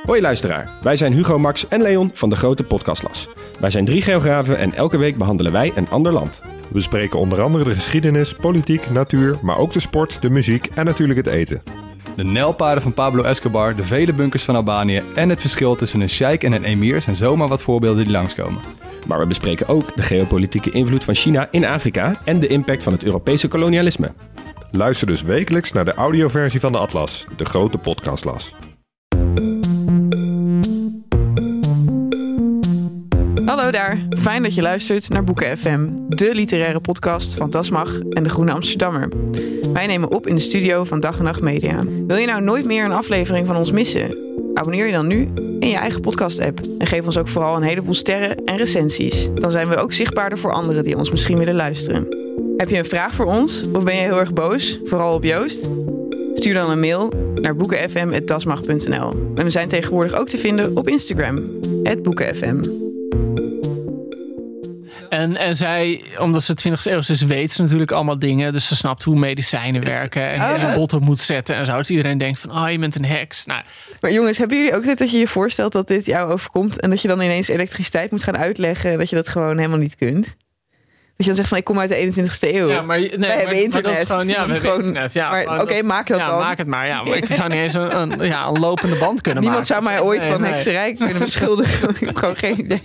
Hoi luisteraar, wij zijn Hugo, Max en Leon van de Grote Podcastlas. Wij zijn 3 geografen en elke week behandelen wij een ander land. We bespreken onder andere de geschiedenis, politiek, natuur, maar ook de sport, de muziek en natuurlijk het eten. De nijlpaarden van Pablo Escobar, de vele bunkers van Albanië en het verschil tussen een sheik en een emir zijn zomaar wat voorbeelden die langskomen. Maar we bespreken ook de geopolitieke invloed van China in Afrika en de impact van het Europese kolonialisme. Luister dus wekelijks naar de audioversie van de Atlas, de Grote Podcastlas. Hallo daar, fijn dat je luistert naar Boeken FM, de literaire podcast van Dasmach en de Groene Amsterdammer. Wij nemen op in de studio van Dag en Nacht Media. Wil je nou nooit meer een aflevering van ons missen? Abonneer je dan nu in je eigen podcast-app en geef ons ook vooral een heleboel sterren en recensies. Dan zijn we ook zichtbaarder voor anderen die ons misschien willen luisteren. Heb je een vraag voor ons of ben je heel erg boos, vooral op Joost? Stuur dan een mail naar boekenfm@dasmach.nl. En we zijn tegenwoordig ook te vinden op Instagram, @boekenfm. En zij, omdat ze 20e eeuw is, weet ze natuurlijk allemaal dingen. Dus ze snapt hoe medicijnen werken en je bot op moet zetten en zo. Dus iedereen denkt van, je bent een heks. Nou. Maar jongens, hebben jullie ook dit dat je je voorstelt dat dit jou overkomt en dat je dan ineens elektriciteit moet gaan uitleggen en dat je dat gewoon helemaal niet kunt? Dat je dan zegt van, ik kom uit de 21e eeuw. Ja, maar wij hebben internet. Maar dat is gewoon, we hebben internet. Ja, maar oké, maak dat dan. Ja, maak het maar. Ja, maar ik zou niet eens een lopende band kunnen Niemand maken. zou mij ooit van hekserij kunnen beschuldigen. Ik heb gewoon geen idee.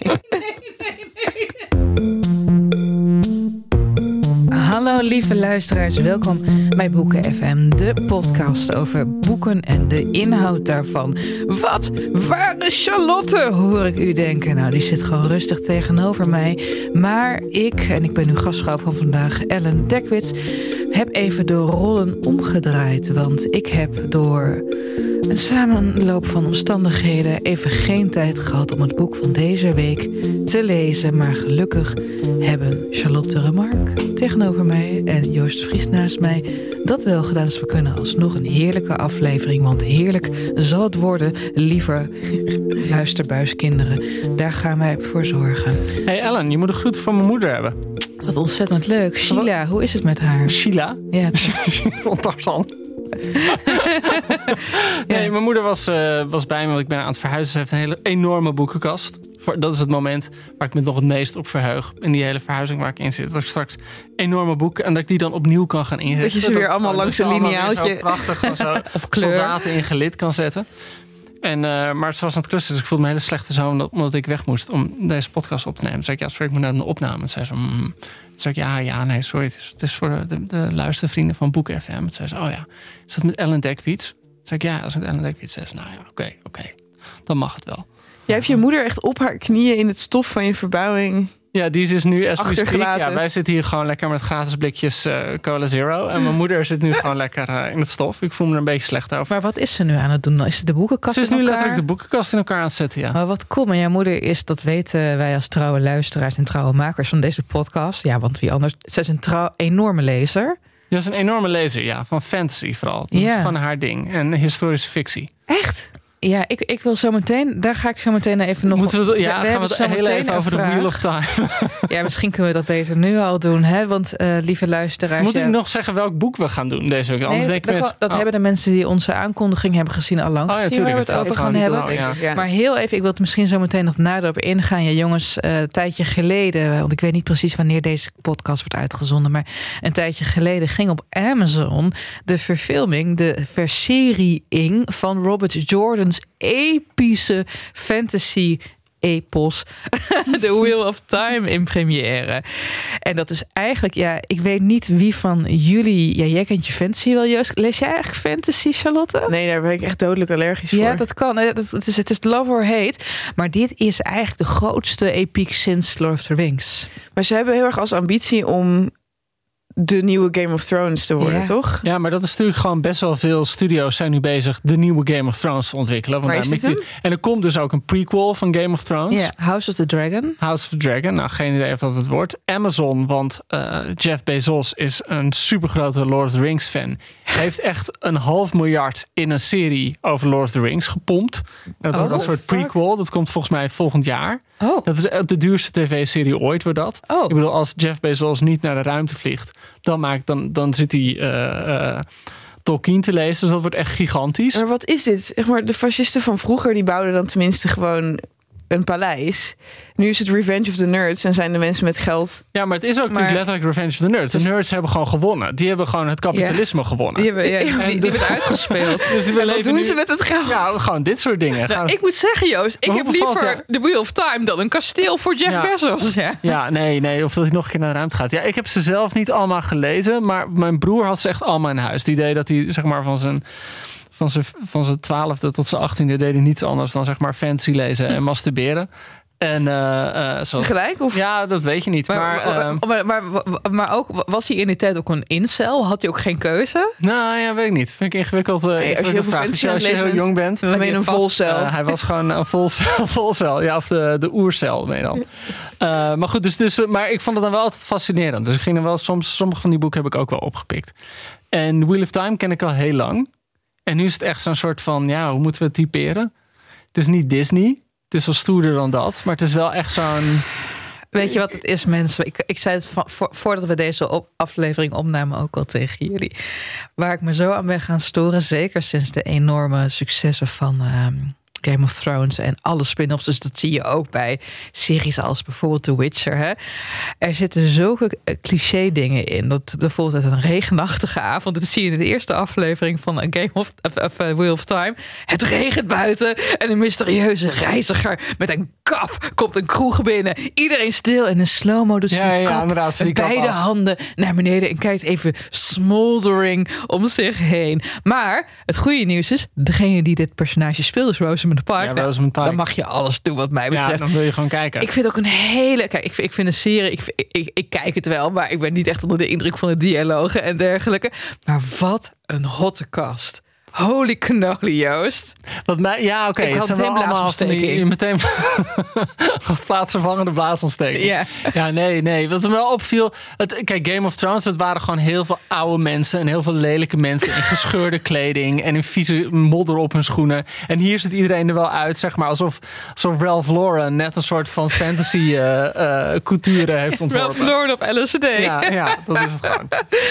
Hallo lieve luisteraars, welkom bij Boeken FM, de podcast over boeken en de inhoud daarvan. Wat? Waar is Charlotte? Hoor ik u denken. Nou, die zit gewoon rustig tegenover mij. Maar ik ben uw gastvrouw van vandaag, Ellen Dekwits, heb even de rollen omgedraaid. Want ik heb door een samenloop van omstandigheden even geen tijd gehad om het boek van deze week te lezen. Maar gelukkig hebben Charlotte de Remarque tegenover mij en Joost de Vries naast mij dat wel gedaan. Dus we kunnen alsnog een heerlijke aflevering, want heerlijk zal het worden, lieve luisterbuiskinderen. Daar gaan wij voor zorgen. Hey Ellen, je moet een groet van mijn moeder hebben. Wat ontzettend leuk. Sheila, hoe is het met haar? Sheila? Ja, van Tarzan. Nee, mijn moeder was bij me, want ik ben aan het verhuizen. Ze heeft een hele enorme boekenkast. Dat is het moment waar ik me nog het meest op verheug. In die hele verhuizing waar ik in zit. Dat ik straks enorme boeken en dat ik die dan opnieuw kan gaan inrichten. Dat je ze weer allemaal langs een lineaaltje prachtig zo op kleur soldaten in gelid kan zetten. Maar ze was aan het klussen, dus ik voelde me een hele slechte zoon omdat ik weg moest om deze podcast op te nemen. Toen zei ik, sorry, ik moet naar een opname. En zei ze, Toen zei ik, nee, sorry, het is voor de luistervrienden van Boeken FM. Toen zei ze, is dat met Ellen Dekwits? Toen zei ik, dat is met Ellen Dekwits. Zei ze, oké, dan mag het wel. Jij hebt je moeder echt op haar knieën in het stof van je verbouwing. Ja, die is nu achtergelaten. Ja, wij zitten hier gewoon lekker met gratis blikjes Cola Zero. En mijn moeder zit nu gewoon lekker in het stof. Ik voel me er een beetje slecht over. Maar wat is ze nu aan het doen? Is het de boekenkast Ze is in nu elkaar? letterlijk de boekenkast in elkaar aan het zetten, ja. Maar wat cool. Maar jouw moeder is, dat weten wij als trouwe luisteraars en trouwe makers van deze podcast. Ja, want wie anders? Ze is een enorme lezer. Ja, ze is een enorme lezer, ja. Van fantasy vooral. Dat is gewoon haar ding. En historische fictie. Echt? Ja, ik wil zo meteen, daar ga ik zo meteen even nog... Gaan we het heel even over de Wheel of Time. Ja, misschien kunnen we dat beter nu al doen, hè? Want lieve luisteraars... Moet ik nog zeggen welk boek we gaan doen deze week? Anders dat hebben de mensen die onze aankondiging hebben gezien al lang gezien, waar we het over gaan hebben. Ja. Maar heel even, ik wil het misschien zo meteen nog nader op ingaan. Ja, jongens, een tijdje geleden, want ik weet niet precies wanneer deze podcast wordt uitgezonden, maar een tijdje geleden ging op Amazon de verfilming, de versiering van Robert Jordan's epische fantasy epos The Wheel of Time in première. En dat is eigenlijk, ik weet niet wie van jullie... Ja, jij kent je fantasy wel, Joost. Lees jij eigenlijk fantasy, Charlotte? Nee, daar ben ik echt dodelijk allergisch voor. Ja, dat kan. Het is love or hate. Maar dit is eigenlijk de grootste epiek sinds Lord of the Rings. Maar ze hebben heel erg als ambitie om de nieuwe Game of Thrones te worden, toch? Ja, maar dat is natuurlijk gewoon best wel veel studio's zijn nu bezig de nieuwe Game of Thrones te ontwikkelen. Want en er komt dus ook een prequel van Game of Thrones. Ja, House of the Dragon. House of the Dragon. Nou, geen idee of dat het wordt. Amazon, want Jeff Bezos is een supergrote Lord of the Rings fan. Heeft echt $500 million in een serie over Lord of the Rings gepompt. Dat wordt een soort prequel. Dat komt volgens mij volgend jaar. Oh. Dat is de duurste tv-serie ooit, wordt dat. Oh. Ik bedoel, als Jeff Bezos niet naar de ruimte vliegt, dan zit hij Tolkien te lezen. Dus dat wordt echt gigantisch. Maar wat is dit? Zeg maar, de fascisten van vroeger die bouwden dan tenminste gewoon een paleis. Nu is het Revenge of the Nerds en zijn de mensen met geld. Ja, maar het is ook natuurlijk letterlijk Revenge of the Nerds. De nerds hebben gewoon gewonnen. Die hebben gewoon het kapitalisme gewonnen. Die hebben uitgespeeld. Dus wat doen ze met het geld? Ja, gewoon dit soort dingen. Nou, ik moet zeggen, Joost, ik heb liever The Wheel of Time dan een kasteel voor Jeff Bezos. Ja, nee. Of dat hij nog een keer naar de ruimte gaat. Ja, ik heb ze zelf niet allemaal gelezen, maar mijn broer had ze echt allemaal in huis. Het idee dat hij zeg maar van zijn 12e tot zijn 18e deed hij niets anders dan zeg maar fantasy lezen en masturberen. En tegelijk? Of? Ja, dat weet je niet. Maar ook, was hij in die tijd ook een incel? Had hij ook geen keuze? Nou ja, weet ik niet. Vind ik ingewikkeld. Als je heel veel fantasy als je heel jong bent. Dan ben je een volcel. Hij was gewoon een volcel. Ja, of de oercel, meen dan. Maar goed, maar ik vond het dan wel altijd fascinerend. Dus ik ging er wel sommige van die boeken heb ik ook wel opgepikt. En Wheel of Time ken ik al heel lang. En nu is het echt zo'n soort van, hoe moeten we het typeren? Het is niet Disney. Het is wel stoerder dan dat. Maar het is wel echt zo'n... Weet je wat het is, mensen? Ik zei het voordat we deze aflevering opnamen ook al tegen jullie. Waar ik me zo aan ben gaan storen, zeker sinds de enorme successen van Game of Thrones en alle spin-offs. Dus dat zie je ook bij series als bijvoorbeeld The Witcher. Hè? Er zitten zulke cliché dingen in. Dat bijvoorbeeld uit een regenachtige avond. Dat zie je in de eerste aflevering van Game of Wheel of Time. Het regent buiten en een mysterieuze reiziger met een kap komt een kroeg binnen. Iedereen stil en in slow-mo. Dus met beide handen naar beneden en kijkt even smoldering om zich heen. Maar het goede nieuws is, degene die dit personage speelt is Rosamund Pike. Ja, Rosamund Pike. Dan mag je alles doen wat mij betreft. Ja, dan wil je gewoon kijken. Ik vind ook een hele... Kijk, ik vind een serie... Ik kijk het wel, maar ik ben niet echt onder de indruk van de dialogen en dergelijke. Maar wat een hotte cast. Holy cannoli, Joost. Oké. Ik had meteen blaasontsteking. Meteen plaatsvervangende blaasontsteking. Ja. Ja, nee. Wat me wel opviel... Kijk, Game of Thrones, het waren gewoon heel veel oude mensen en heel veel lelijke mensen in gescheurde kleding en in vieze modder op hun schoenen. En hier ziet iedereen er wel uit, zeg maar, alsof Ralph Lauren net een soort van fantasy couture heeft ontworpen. Ralph Lauren op LSD. Ja, dat is het gewoon.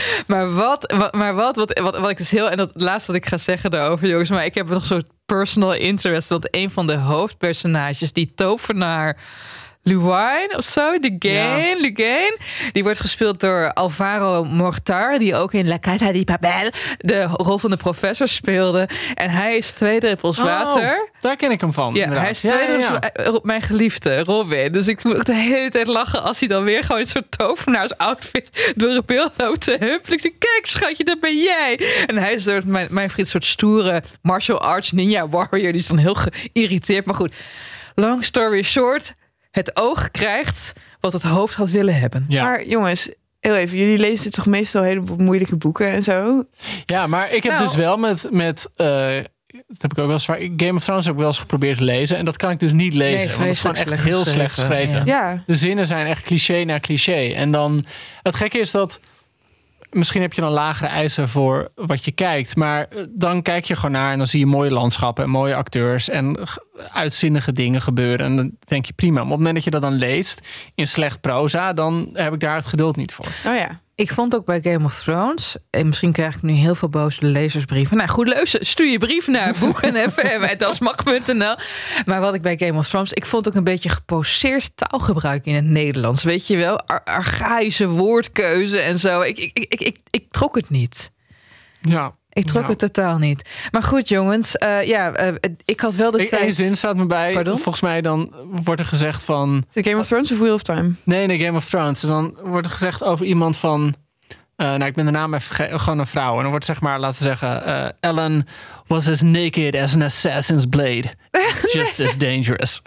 Maar wat ik dus heel... En dat laatste wat ik ga zeggen daarover, jongens, maar ik heb nog zo'n personal interest, want een van de hoofdpersonages, die tovenaar Luwine of zo, Lugain, die wordt gespeeld door Alvaro Mortar, die ook in La Casa de Papel de rol van de professor speelde. En hij is 2 druppels water. Daar ken ik hem van. Ja, inderdaad. hij is 2 druppels mijn geliefde, Robin. Dus ik moet ook de hele tijd lachen als hij dan weer gewoon een soort tovenaarsoutfit door een beeld loopt te huppelen. Ik zeg, kijk schatje, dat ben jij. En hij is door mijn vriend een soort stoere martial arts ninja warrior. Die is dan heel geïrriteerd. Maar goed, long story short, het oog krijgt wat het hoofd had willen hebben. Ja. Maar jongens, heel even, jullie lezen toch meestal hele moeilijke boeken en zo? Ja, maar ik heb dus wel met dat heb ik ook wel eens Game of Thrones heb ik wel eens geprobeerd te lezen en dat kan ik dus niet lezen. Nee, want het is gewoon echt heel slecht geschreven. Ja. De zinnen zijn echt cliché na cliché. En dan, het gekke is dat misschien heb je dan lagere eisen voor wat je kijkt. Maar dan kijk je gewoon naar en dan zie je mooie landschappen en mooie acteurs en uitzinnige dingen gebeuren. En dan denk je prima. Maar op het moment dat je dat dan leest in slecht proza, dan heb ik daar het geduld niet voor. Oh ja. Ik vond ook bij Game of Thrones, en misschien krijg ik nu heel veel boze lezersbrieven. Nou goed, stuur je brief naar boeken.fm@dasmag.nl. Maar wat ik bij Game of Thrones, ik vond ook een beetje geposeerd taalgebruik in het Nederlands. Weet je wel, archaïsche woordkeuze en zo. Ik trok het niet. Ja. Ik trok het totaal niet. Maar goed, jongens. Ik had wel de tijd... Eén zin staat me bij. Pardon? Volgens mij dan wordt er gezegd van... Is het Game of Thrones of Wheel of Time? Nee, Game of Thrones. En dan wordt er gezegd over iemand van... ik ben de naam even gewoon een vrouw. En dan wordt zeg maar, laten we zeggen... Ellen was as naked as an assassin's blade. Just as dangerous.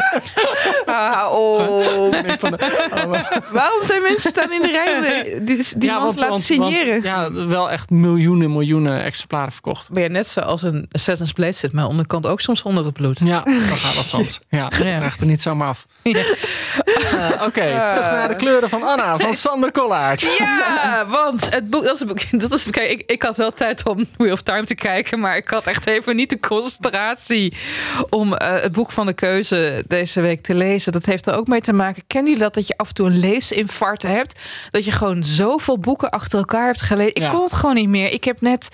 Waarom zijn mensen staan in de rij die man laten signeren? Wel echt miljoenen exemplaren verkocht. Ben je net zoals een Assassin's Blade zit mijn onderkant ook soms onder het bloed. Ja, dan gaat dat soms. Ja, krijgt er niet zomaar af. Oké, terug naar de kleuren van Anna, van Sander Kollaert. Ja, want het boek, kijk, ik had wel tijd om Wheel of Time te kijken, maar ik had echt even niet de concentratie om het boek van de keuze deze week te lezen. gelezen. Dat heeft er ook mee te maken. Kennen jullie dat je af en toe een leesinfarct hebt? Dat je gewoon zoveel boeken achter elkaar hebt gelezen. Ik kon het gewoon niet meer. Ik heb net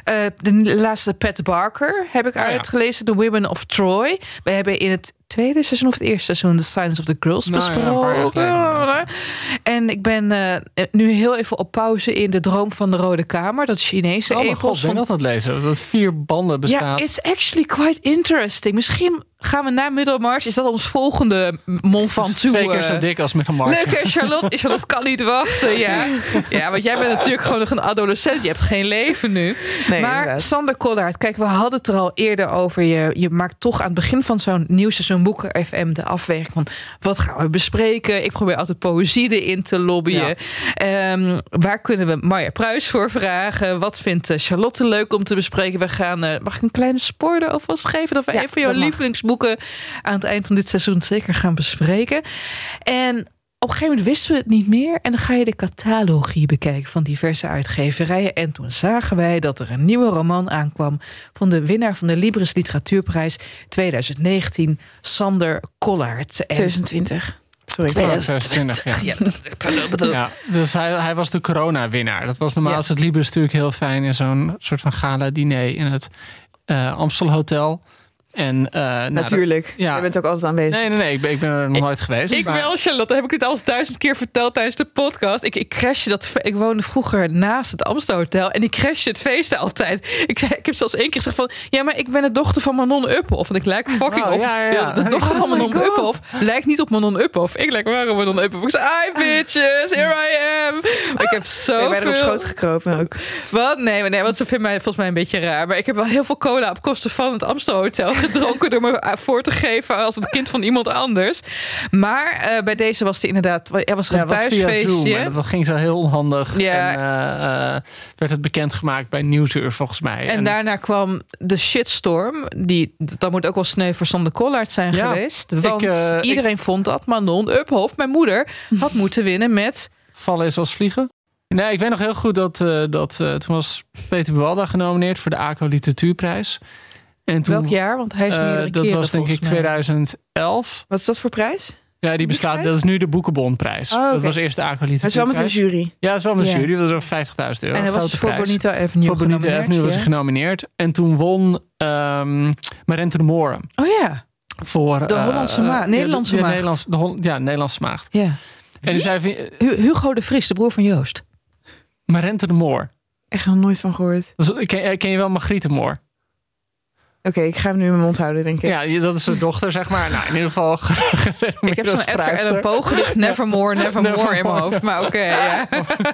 de laatste Pat Barker heb ik uitgelezen. The Women of Troy. We hebben in het tweede seizoen of het eerste seizoen The Silence of the Girls besproken. En ik ben nu heel even op pauze in De Droom van de Rode Kamer. Dat Chinese epos. Ik ben dat aan het lezen. Dat 4 banden bestaat. Ja, it's actually quite interesting. Misschien gaan we na Middlemarch. Is dat ons volgende Mont Ventoux? 2 keer zo dik als Middlemarch. Leuk, Charlotte. Charlotte kan niet wachten. Ja, want jij bent natuurlijk gewoon nog een adolescent. Je hebt geen leven nu. Nee, maar inderdaad. Sander Kollaert, kijk, we hadden het er al eerder over. Je maakt toch aan het begin van zo'n nieuw seizoen Boeken FM de afweging van wat gaan we bespreken. Ik probeer altijd poëzie erin te lobbyen. Ja. Waar kunnen we Marja Pruis voor vragen? Wat vindt Charlotte leuk om te bespreken? We gaan, mag ik een kleine spoiler alvast geven? Dat we een van jouw lievelingsboeken aan het eind van dit seizoen zeker gaan bespreken. En op een gegeven moment wisten we het niet meer. En dan ga je de catalogie bekijken van diverse uitgeverijen. En toen zagen wij dat er een nieuwe roman aankwam van de winnaar van de Libris Literatuurprijs 2019, Sander Kollaert. 2020. Sorry. 2020, ja. Dus hij was de corona-winnaar. Dat was normaal het Libris natuurlijk heel fijn in zo'n soort van gala-diner in het Amstelhotel. En, natuurlijk. Je bent ook altijd aanwezig. Nee. Ik ben er nog nooit geweest. Ik wel, Charlotte. Heb ik het al 1000 keer verteld tijdens de podcast. Ik crashte ik woonde vroeger naast het Amstelhotel. En ik crashte het feest altijd. Ik heb zelfs 1 keer gezegd van... Ja, maar ik ben de dochter van Manon Uphoff. Want ik lijk fucking op. Ja. De dochter van Manon Uphoff lijkt niet op Manon Uphoff. Ik lijk wel op Manon Uphoff. Ik zei, hi bitches, here I am. Maar ik heb zo ben op schoot gekropen ook. Wat? Nee, want ze vinden mij volgens mij een beetje raar. Maar ik heb wel heel veel cola op kosten van het Amstelhotel gedronken door me voor te geven als het kind van iemand anders. Maar bij deze was het inderdaad... Er was er een thuisfeestje. Dat ging zo heel onhandig. Ja. En werd het bekendgemaakt bij Nieuwsuur volgens mij. En daarna kwam de shitstorm. Dat moet ook wel sneu voor Sander Kollaert zijn geweest. Want iedereen vond dat Manon Uphoff, mijn moeder, had moeten winnen met... Vallen is als vliegen. Nee, ik weet nog heel goed dat toen was Peter Buwalda genomineerd voor de ACO Literatuurprijs. En toen, welk jaar? Want hij is meerdere keren. Dat was denk ik 2011. Wat is dat voor prijs? Ja, die bestaat. Dat is nu de Boekenbonprijs. Okay. Dat was eerst de ACO Literatuurprijs. Dat is wel met een jury. Ja, dat is wel met een jury. Dat was ook €50.000. En hij was voor Bonita Avenue voor Bonita Avenue was hij genomineerd. En toen won Marente de Moore. Oh ja. Voor de Hollandse Maagd. Nederlandse Maagd. Nederlandse Maagd. Ja. En dus zei Hugo de Vries, de broer van Joost. Marente de Moore. Echt nog nooit van gehoord. Ken je wel Margriet de Moore? Oké, ik ga hem nu in mijn mond houden, denk ik. Ja, dat is zijn dochter, zeg maar. Nou, in ieder geval... Ik heb zo'n Edgar Allan Poe gedicht. Nevermore in mijn hoofd. Maar oké, ja.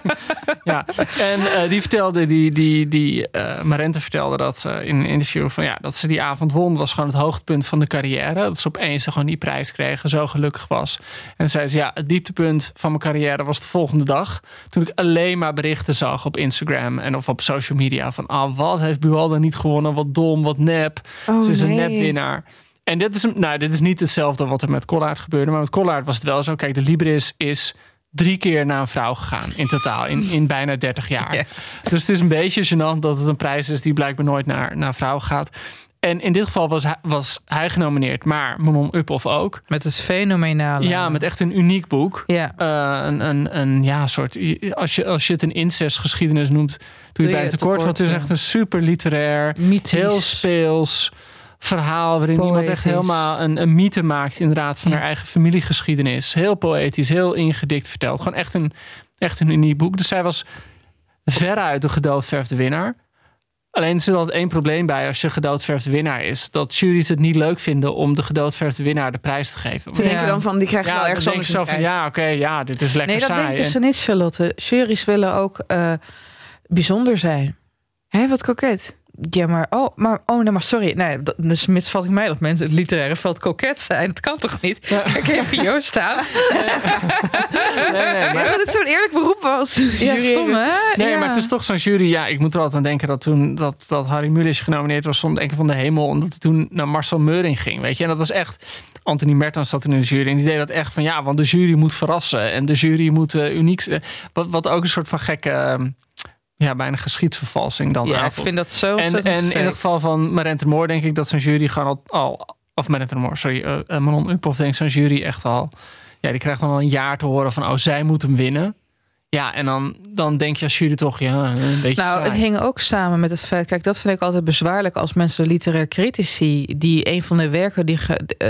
Ja, en die vertelde... Marente vertelde dat in een interview van... dat ze die avond won, was gewoon het hoogtepunt van de carrière. Dat ze opeens gewoon die prijs kregen, zo gelukkig was. En zei ze, het dieptepunt van mijn carrière was de volgende dag. Toen ik alleen maar berichten zag op Instagram en of op social media. Van, wat heeft Buwalda niet gewonnen? Wat dom, wat nep. Ze is een nepwinnaar. En dit is niet hetzelfde wat er met Kollaert gebeurde. Maar met Kollaert was het wel zo. Kijk, de Libris is 3 keer naar een vrouw gegaan in totaal. In bijna 30 jaar. Yeah. Dus het is een beetje gênant dat het een prijs is die blijkbaar nooit naar vrouwen gaat. En in dit geval was hij genomineerd, maar Manon Uphoff ook. Met het fenomenale... Ja, met echt een uniek boek. Ja. Soort... Als je het een incestgeschiedenis noemt, doe je bij het tekort. Want het is echt een super literair, mythisch, heel speels verhaal waarin iemand echt helemaal een mythe maakt inderdaad van haar eigen familiegeschiedenis. Heel poëtisch, heel ingedikt verteld. Gewoon echt een uniek boek. Dus zij was veruit de gedoodverfde winnaar. Alleen er zit altijd 1 probleem bij als je gedoodverfde winnaar is. Dat jury's het niet leuk vinden om de gedoodverfde winnaar de prijs te geven. Ze denken dan van, die krijgt wel ergens anders een prijs. Dit is lekker saai. Nee, dat denken ze niet, Charlotte. Jury's willen ook bijzonder zijn. Hé, wat koket. Ja, maar sorry. Nee, dus misvat ik mij dat mensen het literaire veld koket zijn. Dat kan toch niet? Ja. Ik heb video staan. Nee, maar dat het zo'n eerlijk beroep was. Ja, stom hè? Nee, maar het is toch zo'n jury. Ja, ik moet er altijd aan denken dat toen dat Harry Mulisch genomineerd was, stond denken van de hemel, omdat het toen naar Marcel Meuring ging, weet je. En dat was echt... Anthony Mertens zat in de jury en die deed dat echt van want de jury moet verrassen en de jury moet uniek zijn. Wat ook een soort van gekke... bijna geschiedsvervalsing dan. Ja, ik vind dat zo. En in het geval van Marente de Moore denk ik dat zo'n jury gewoon al of Man at the Moor, Manon Uphoff denkt zo'n jury echt al... Ja, die krijgt dan al een jaar te horen van... zij moet hem winnen. Ja, en dan denk je als jury toch... Ja, een beetje Nou, saai. het hing ook samen met het feit... Kijk, dat vind ik altijd bezwaarlijk als mensen literair critici... die een van de werken...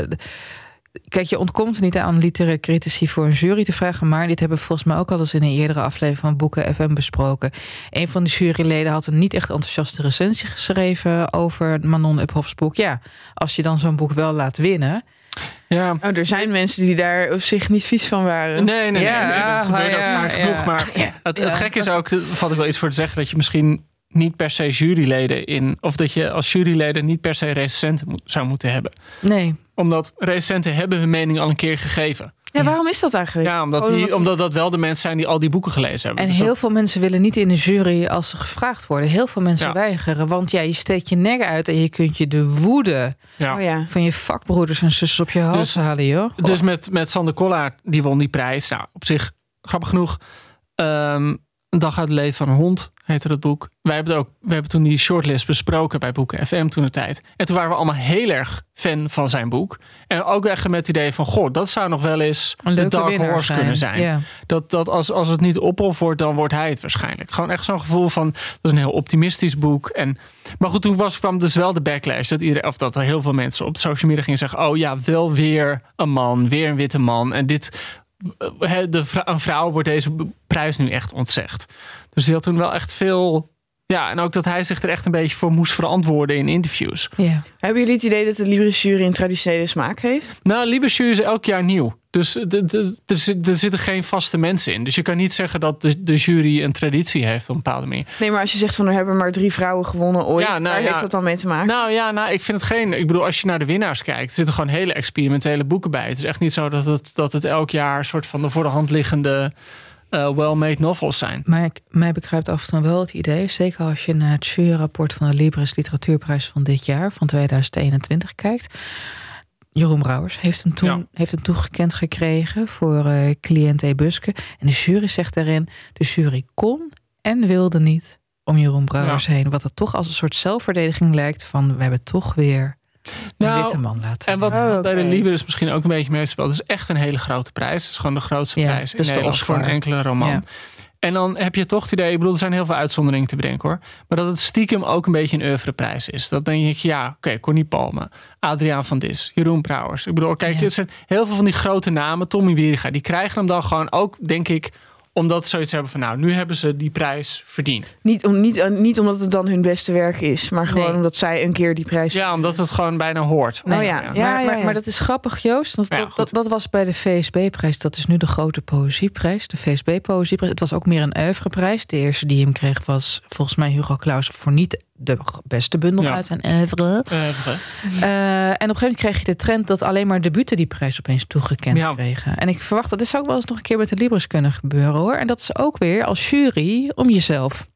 Kijk, je ontkomt er niet aan literair critici voor een jury te vragen... maar dit hebben we volgens mij ook al eens in een eerdere aflevering... van Boeken FM besproken. Een van de juryleden had een niet echt enthousiaste recensie geschreven... over Manon Uphoffs boek. Ja, als je dan zo'n boek wel laat winnen... Ja. Oh, er zijn mensen die daar op zich niet vies van waren. Nee, dat gebeurt ook vaak genoeg. ja. Maar het gekke is ook, daar valt ik wel iets voor te zeggen... dat je misschien niet per se juryleden of dat je als juryleden niet per se recensenten zou moeten hebben. Nee. Omdat recensenten hebben hun mening al een keer gegeven. Ja, waarom is dat eigenlijk? Ja, omdat dat wel de mensen zijn die al die boeken gelezen hebben. En Dus heel veel mensen willen niet in de jury als ze gevraagd worden. Heel veel mensen weigeren. Want je steekt je nek uit en je kunt je de woede van je vakbroeders en zusters op je hals halen, joh. Dus met Sander Kollaert, die won die prijs. Nou, op zich, grappig genoeg, Een dag uit het leven van een hond heette het boek. We hebben toen die shortlist besproken bij Boeken FM toen de tijd. En toen waren we allemaal heel erg fan van zijn boek. En ook echt met het idee van, goh, dat zou nog wel eens de Dark Horse kunnen zijn. Ja. Dat als het niet Uphoff wordt, dan wordt hij het waarschijnlijk. Gewoon echt zo'n gevoel van, dat is een heel optimistisch boek. Maar goed, toen kwam dus wel de backlash. Dat er heel veel mensen op social media gingen zeggen, oh ja, wel weer een man, weer een witte man. En een vrouw wordt deze prijs nu echt ontzegd. Dus die had toen wel echt veel... Ja, en ook dat hij zich er echt een beetje voor moest verantwoorden in interviews. Ja. Hebben jullie het idee dat de Libris jury een traditionele smaak heeft? Nou, Libris jury is elk jaar nieuw. Dus er zitten geen vaste mensen in. Dus je kan niet zeggen dat de jury een traditie heeft op een bepaalde manier. Nee, maar als je zegt van er hebben maar 3 vrouwen gewonnen ooit, waar heeft dat dan mee te maken? Ik vind het geen... Ik bedoel, als je naar de winnaars kijkt, er zitten gewoon hele experimentele boeken bij. Het is echt niet zo dat het elk jaar een soort van de voor de hand liggende well-made novels zijn. Maar mij bekruipt af en toe wel het idee, zeker als je naar het juryrapport van de Libris Literatuurprijs van dit jaar, van 2021 kijkt. Jeroen Brouwers heeft hem toegekend gekregen voor cliënt E. Buske. En de jury zegt daarin, de jury kon en wilde niet om Jeroen Brouwers heen. Wat het toch als een soort zelfverdediging lijkt van, we hebben toch weer een witte man laten. En wat bij de Libris misschien ook een beetje meespeelt, het is echt een hele grote prijs. Het is gewoon de grootste prijs in Nederland voor een enkele roman. Ja. En dan heb je toch het idee, ik bedoel, er zijn heel veel uitzonderingen te bedenken hoor, maar dat het stiekem ook een beetje een oeuvreprijs is. Dat dan denk je, Connie Palme, Adriaan van Dis, Jeroen Brouwers. Ik bedoel, het zijn heel veel van die grote namen, Tommy Wieringa, die krijgen hem dan gewoon ook, denk ik, omdat ze zoiets hebben van, nu hebben ze die prijs verdiend. Niet omdat het dan hun beste werk is, maar gewoon omdat zij een keer die prijs... Ja, omdat het gewoon bijna hoort. Maar dat is grappig, Joost. Dat was bij de VSB-prijs. Dat is nu de grote poëzieprijs. De VSB-poëzieprijs. Het was ook meer een oeuvreprijs. De eerste die hem kreeg was volgens mij Hugo Claus voor niet de beste bundel uit zijn oeuvre. En op een gegeven moment kreeg je de trend dat alleen maar debuten die prijs opeens toegekend kregen. En ik verwacht dat dit zou ook wel eens nog een keer met de Libris kunnen gebeuren hoor. En dat is ook weer als jury om jezelf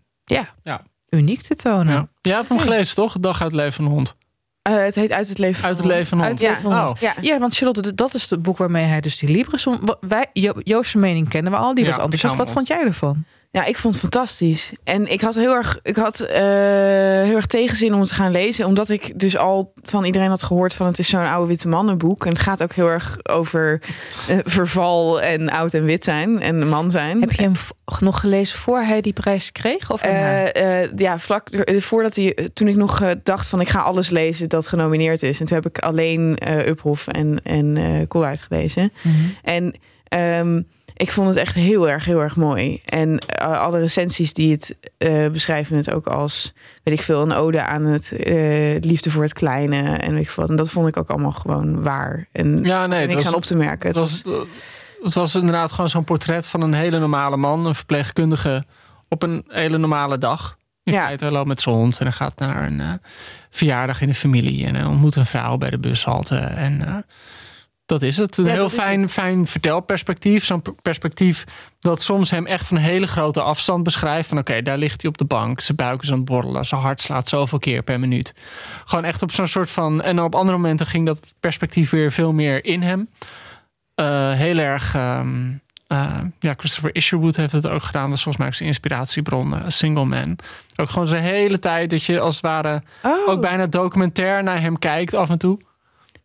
uniek te tonen. Ja. Jij hebt hem gelezen toch? Dag uit het leven van een hond. Het heet Uit het leven van een hond. Ja, want Charlotte, dat is het boek waarmee hij dus die Libris... Joost's mening kennen we al, die was enthousiast. Wat vond jij ervan? Ja, ik vond het fantastisch. En ik had heel erg tegenzin om het te gaan lezen. Omdat ik dus al van iedereen had gehoord van het is zo'n oude witte mannenboek. En het gaat ook heel erg over verval en oud en wit zijn. En een man zijn. Heb je hem nog gelezen voor hij die prijs kreeg? Of vlak voordat toen ik nog dacht van ik ga alles lezen dat genomineerd is. En toen heb ik alleen Uphoff en Kollaert gelezen. Mm-hmm. En... ik vond het echt heel erg mooi. En alle recensies die het beschrijven het ook als, weet ik veel, een ode aan het liefde voor het kleine en weet ik wat. En dat vond ik ook allemaal gewoon waar. En niks aan op te merken. Het was inderdaad gewoon zo'n portret van een hele normale man, een verpleegkundige op een hele normale dag. In feite, hij loopt met zijn hond en hij gaat naar een verjaardag in de familie en hij ontmoet een vrouw bij de bushalte en dat is het. Een heel fijn vertelperspectief. Zo'n perspectief dat soms hem echt van een hele grote afstand beschrijft. Van oké, daar ligt hij op de bank. Zijn buik is aan het borrelen. Zijn hart slaat zoveel keer per minuut. Gewoon echt op zo'n soort van... En op andere momenten ging dat perspectief weer veel meer in hem. Heel erg... Christopher Isherwood heeft het ook gedaan. Dat is volgens mij ook zijn inspiratiebron. A Single Man. Ook gewoon zijn hele tijd dat je als het ware ook bijna documentair naar hem kijkt af en toe.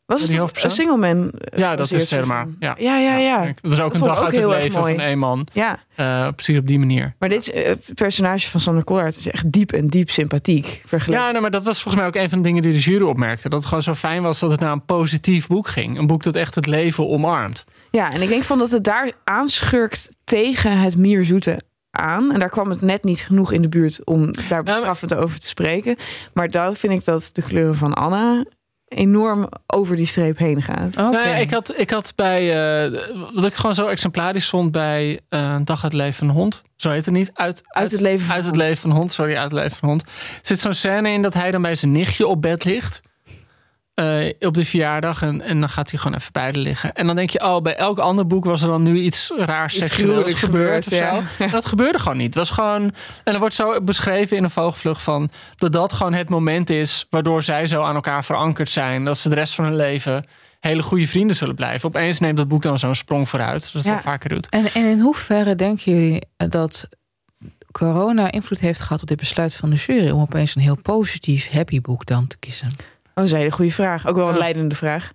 Was Die het hoofdpersoon? Single Man? Ja, dat is het helemaal. Ja. Ja. Dat is ook een vond ik dag ook uit het heel erg leven mooi. van één man. Ja, Precies op die manier. maar dit personage van Sander Kollaert is echt diep sympathiek. Ja, nee, maar dat was volgens mij ook een van de dingen die de jury opmerkte. Dat het gewoon zo fijn was dat het naar een positief boek ging. Een boek dat echt het leven omarmt. Ja, en ik denk van dat het daar aanschurkt tegen het mierzoete aan. En daar kwam het net niet genoeg in de buurt om daar bestraffend over te spreken. Maar daar vind ik dat De kleuren van Anna enorm over die streep heen gaat. Oké. Nou ja, ik had bij... wat ik gewoon zo exemplarisch vond bij Dag uit het leven van een hond. Zo heet het niet. Uit het leven van een hond. Sorry, uit het leven van een hond. Er zit zo'n scène in dat hij dan bij zijn nichtje op bed ligt. Op de verjaardag. En dan gaat hij gewoon even bij haar liggen. En dan denk je, bij elk ander boek was er dan nu iets raars seksueels gebeurd of zo. Dat gebeurde gewoon niet. Het was gewoon... En er wordt zo beschreven in een vogelvlucht van... dat gewoon het moment is waardoor zij zo aan elkaar verankerd zijn. Dat ze de rest van hun leven hele goede vrienden zullen blijven. Opeens neemt dat boek dan zo'n sprong vooruit. Dat het wel vaker doet. En in hoeverre denken jullie dat corona invloed heeft gehad op dit besluit van de jury... om opeens een heel positief, happy boek dan te kiezen? Dat is een hele goede vraag. Ook wel een leidende vraag.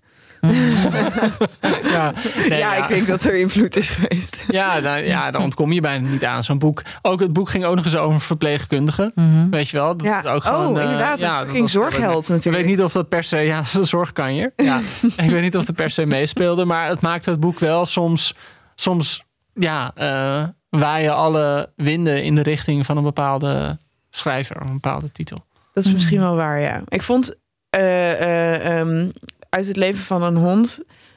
Ik denk dat er invloed is geweest. Daar ontkom je bijna niet aan. Zo'n boek. Ook het boek ging ook nog eens over verpleegkundigen. Weet je wel? Dat is ook gewoon, inderdaad. Dat ging zorgheld natuurlijk. Ik weet niet of dat per se... Ja, dat is een zorgkanjer. Ja. Ik weet niet of dat per se meespeelde. Maar het maakte het boek wel soms waaien alle winden in de richting van een bepaalde schrijver. Een bepaalde titel. Dat is misschien wel waar, ja. Ik vond... uit het leven van een hond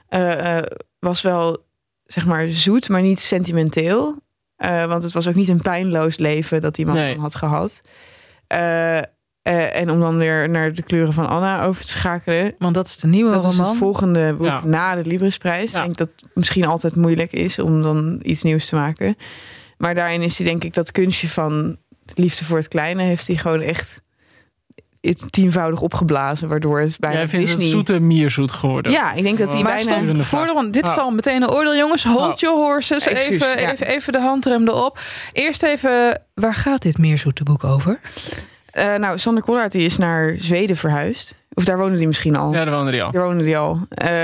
was wel, zeg maar, zoet, maar niet sentimenteel. Want het was ook niet een pijnloos leven dat die man had gehad. En om dan weer naar De kleuren van Anna over te schakelen. Want dat is de nieuwe roman. Dat is het volgende boek na de Librisprijs. Ik denk dat het misschien altijd moeilijk is om dan iets nieuws te maken. Maar daarin is hij, denk ik, dat kunstje van liefde voor het kleine... heeft hij gewoon echt... tienvoudig opgeblazen, waardoor het bijna Jij vindt Disney... het zoete mierzoet geworden. Ja, ik denk dat hij bijna... Dit zal meteen een oordeel, jongens. Hold your horses. Even de handrem erop. Eerst even, waar gaat dit mierzoete boek over? Sander Kollaert die is naar Zweden verhuisd. Of daar woonde hij misschien al. Ja, daar woonde hij al.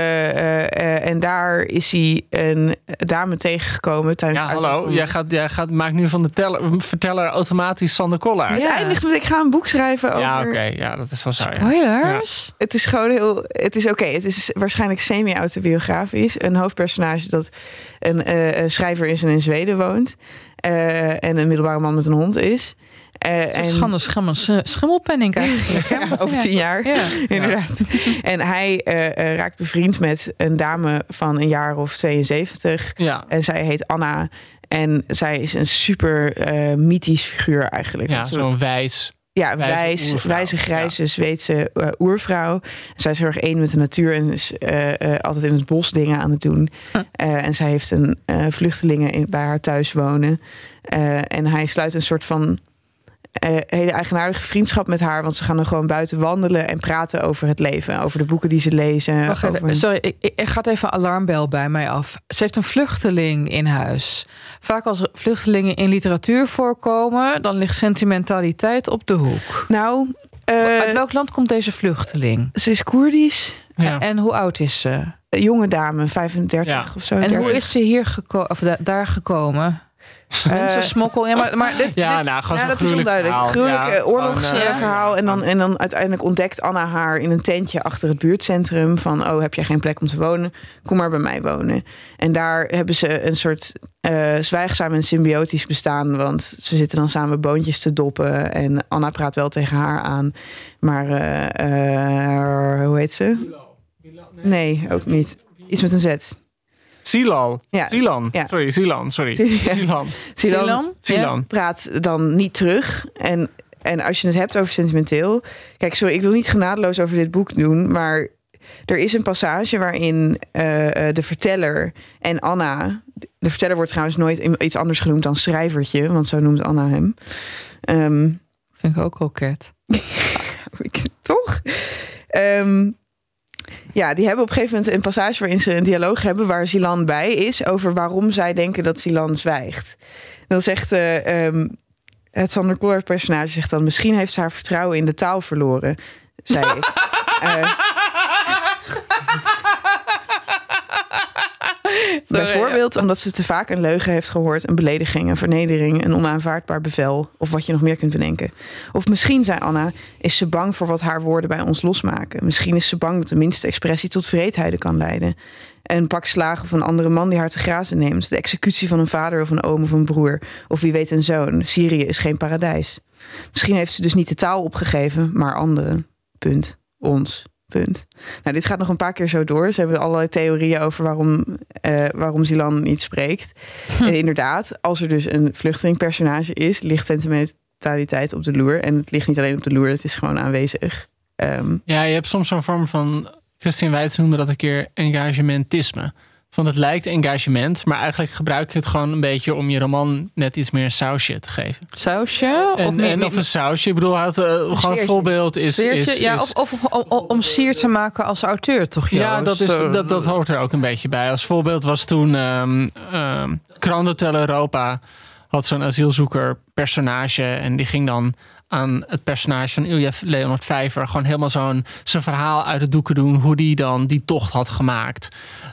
En daar is hij een dame tegengekomen tijdens het hallo, jij maakt nu van de verteller automatisch Sander Kollaert. Het eindigt met ik ga een boek schrijven over... Ja, oké. Ja, dat is wel zo. Spoilers? Ja. Het is gewoon heel... Het is oké. Het is waarschijnlijk semi-autobiografisch. Een hoofdpersonage dat een schrijver is en in Zweden woont. En een middelbare man met een hond is. Schimmelpenning eigenlijk. Over 10 jaar, inderdaad. En hij raakt bevriend met een dame van een jaar of 72. Ja. En zij heet Anna. En zij is een super mythisch figuur eigenlijk. Ja, zo'n wijze, grijze Zweedse oervrouw. Zij is heel erg één met de natuur en is altijd in het bos dingen aan het doen. En zij heeft een vluchtelingen bij haar thuis wonen. En hij sluit een soort van hele eigenaardige vriendschap met haar. Want ze gaan dan gewoon buiten wandelen en praten over het leven. Over de boeken die ze lezen. Wacht even, sorry, er gaat even een alarmbel bij mij af. Ze heeft een vluchteling in huis. Vaak als vluchtelingen in literatuur voorkomen... dan ligt sentimentaliteit op de hoek. Uit welk land komt deze vluchteling? Ze is Koerdisch. Ja. En hoe oud is ze? Jonge dame, 35 of zo. En 30. hoe is ze hier daar gekomen? Mensensmokkel. Ja, maar dat is onduidelijk. Gruwelijk oorlogsverhaal. En dan uiteindelijk ontdekt Anna haar in een tentje achter het buurtcentrum. Van, heb jij geen plek om te wonen? Kom maar bij mij wonen. En daar hebben ze een soort zwijgzaam en symbiotisch bestaan. Want ze zitten dan samen boontjes te doppen. En Anna praat wel tegen haar aan. Maar hoe heet ze? Nee, ook niet. Iets met een Z. Silan. Ja. Silan. Ja. Sorry, Silan. Silan praat dan niet terug. En als je het hebt over sentimenteel... Kijk, sorry, ik wil niet genadeloos over dit boek doen... maar er is een passage waarin de verteller en Anna... De verteller wordt trouwens nooit iets anders genoemd dan schrijvertje... want zo noemt Anna hem. Vind ik ook koket. Toch? Die hebben op een gegeven moment een passage waarin ze een dialoog hebben waar Silan bij is over waarom zij denken dat Silan zwijgt. Dan zegt het Sander Kollaert personage zegt dan misschien heeft ze haar vertrouwen in de taal verloren. Zei Bijvoorbeeld omdat ze te vaak een leugen heeft gehoord, een belediging, een vernedering, een onaanvaardbaar bevel of wat je nog meer kunt bedenken. Of misschien, zei Anna, is ze bang voor wat haar woorden bij ons losmaken. Misschien is ze bang dat de minste expressie tot wreedheden kan leiden. Een pak slagen of een andere man die haar te grazen neemt. De executie van een vader of een oom of een broer. Of wie weet een zoon. Syrië is geen paradijs. Misschien heeft ze dus niet de taal opgegeven, maar anderen. Punt. Ons. Punt. Nou, dit gaat nog een paar keer zo door. Ze hebben allerlei theorieën over waarom Zilan niet spreekt. En inderdaad, als er dus een vluchtelingpersonage is, ligt sentimentaliteit op de loer. En het ligt niet alleen op de loer, het is gewoon aanwezig. Ja, je hebt soms zo'n vorm van... Christine Weitz noemde dat een keer engagementisme. Van het lijkt engagement, maar eigenlijk gebruik je het gewoon een beetje om je roman net iets meer een sausje te geven. Sausje? Of een sausje. Ik bedoel, gewoon een voorbeeld is... Of om sier te maken als auteur, toch? Joost? Ja, dat hoort er ook een beetje bij. Als voorbeeld was toen Grand Hotel Europa had zo'n asielzoeker personage en die ging dan aan het personage van Ilja Leonard Vijver gewoon helemaal zijn verhaal uit de doeken doen. Hoe die dan die tocht had gemaakt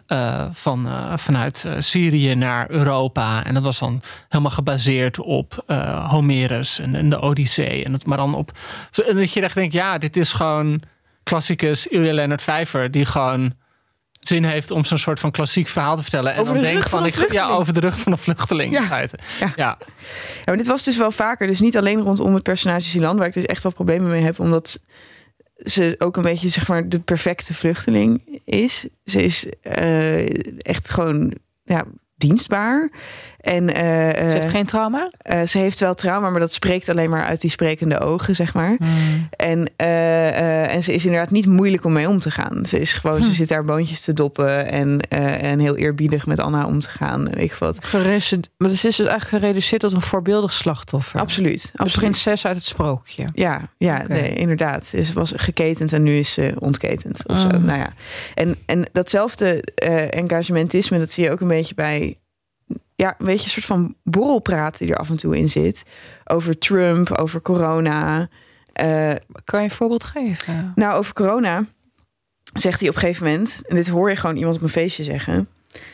vanuit Syrië naar Europa. En dat was dan helemaal gebaseerd op Homerus en de Odyssee. En dat je echt denkt, ja, dit is gewoon klassicus Ilja Leonard Vijver die gewoon zin heeft om zo'n soort van klassiek verhaal te vertellen. En over dan de denk rug van over de rug van een vluchteling. Ja. Ja, maar dit was dus wel vaker. Dus niet alleen rondom het personage Zilan, waar ik dus echt wel problemen mee heb, omdat ze ook een beetje, zeg maar, de perfecte vluchteling is. Ze is echt gewoon dienstbaar. En, ze heeft geen trauma? Ze heeft wel trauma, maar dat spreekt alleen maar uit die sprekende ogen, zeg maar. En ze is inderdaad niet moeilijk om mee om te gaan. Ze is gewoon, ze zit daar boontjes te doppen en heel eerbiedig met Anna om te gaan. En weet ik wat. Maar ze is dus eigenlijk gereduceerd tot een voorbeeldig slachtoffer. Absoluut. De prinses uit het sprookje. Ja, okay. Nee, inderdaad. Ze was geketend en nu is ze ontketend. Of zo. Nou ja. En datzelfde engagementisme, dat zie je ook een beetje bij een beetje een soort van borrelpraat die er af en toe in zit. Over Trump, over corona. Kan je een voorbeeld geven? Nou, over corona zegt hij op een gegeven moment, en dit hoor je gewoon iemand op een feestje zeggen.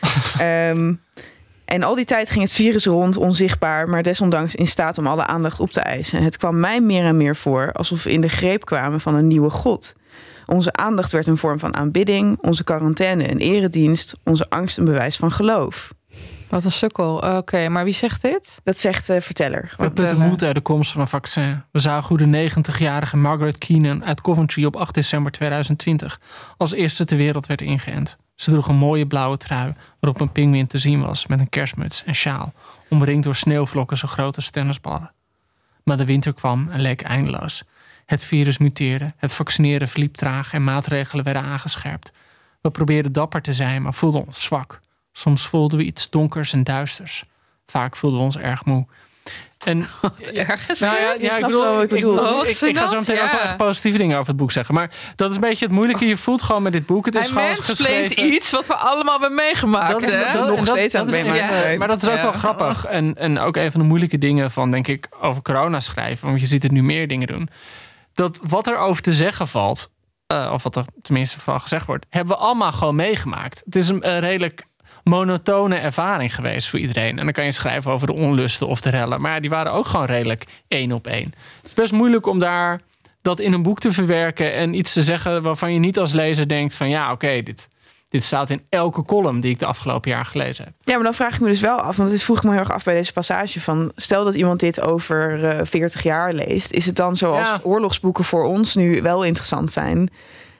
En al die tijd ging het virus rond, onzichtbaar, maar desondanks in staat om alle aandacht op te eisen. Het kwam mij meer en meer voor alsof we in de greep kwamen van een nieuwe god. Onze aandacht werd een vorm van aanbidding, onze quarantaine een eredienst, onze angst een bewijs van geloof. Wat een sukkel. Oké, maar wie zegt dit? Dat zegt verteller. We putten moed uit de komst van een vaccin. We zagen hoe de 90-jarige Margaret Keenan uit Coventry op 8 december 2020 als eerste ter wereld werd ingeënt. Ze droeg een mooie blauwe trui waarop een pinguïn te zien was met een kerstmuts en sjaal, omringd door sneeuwvlokken zo groot als tennisballen. Maar de winter kwam en leek eindeloos. Het virus muteerde, het vaccineren verliep traag en maatregelen werden aangescherpt. We probeerden dapper te zijn, maar voelden ons zwak. Soms voelden we iets donkers en duisters. Vaak voelden we ons erg moe. En erg is ik ga zo meteen ook wel echt positieve dingen over het boek zeggen. Maar dat is een beetje het moeilijke. Je voelt gewoon met dit boek. Het is gewoon geschreven. Iets wat we allemaal hebben meegemaakt. Nog steeds aan het meemaken. Maar dat is ook wel grappig. En ook een van de moeilijke dingen van, denk ik, over corona schrijven. Want je ziet het nu meer dingen doen. Dat wat er over te zeggen valt, of wat er tenminste vooral gezegd wordt, hebben we allemaal gewoon meegemaakt. Het is een redelijk monotone ervaring geweest voor iedereen. En dan kan je schrijven over de onlusten of de rellen. Maar die waren ook gewoon redelijk 1 op 1. Het is best moeilijk om dat in een boek te verwerken en iets te zeggen waarvan je niet als lezer denkt van oké, dit staat in elke column die ik de afgelopen jaar gelezen heb. Ja, maar dan vraag ik me dus wel af, want dit vroeg ik me heel erg af bij deze passage van, stel dat iemand dit over 40 jaar leest, is het dan zoals oorlogsboeken voor ons nu wel interessant zijn?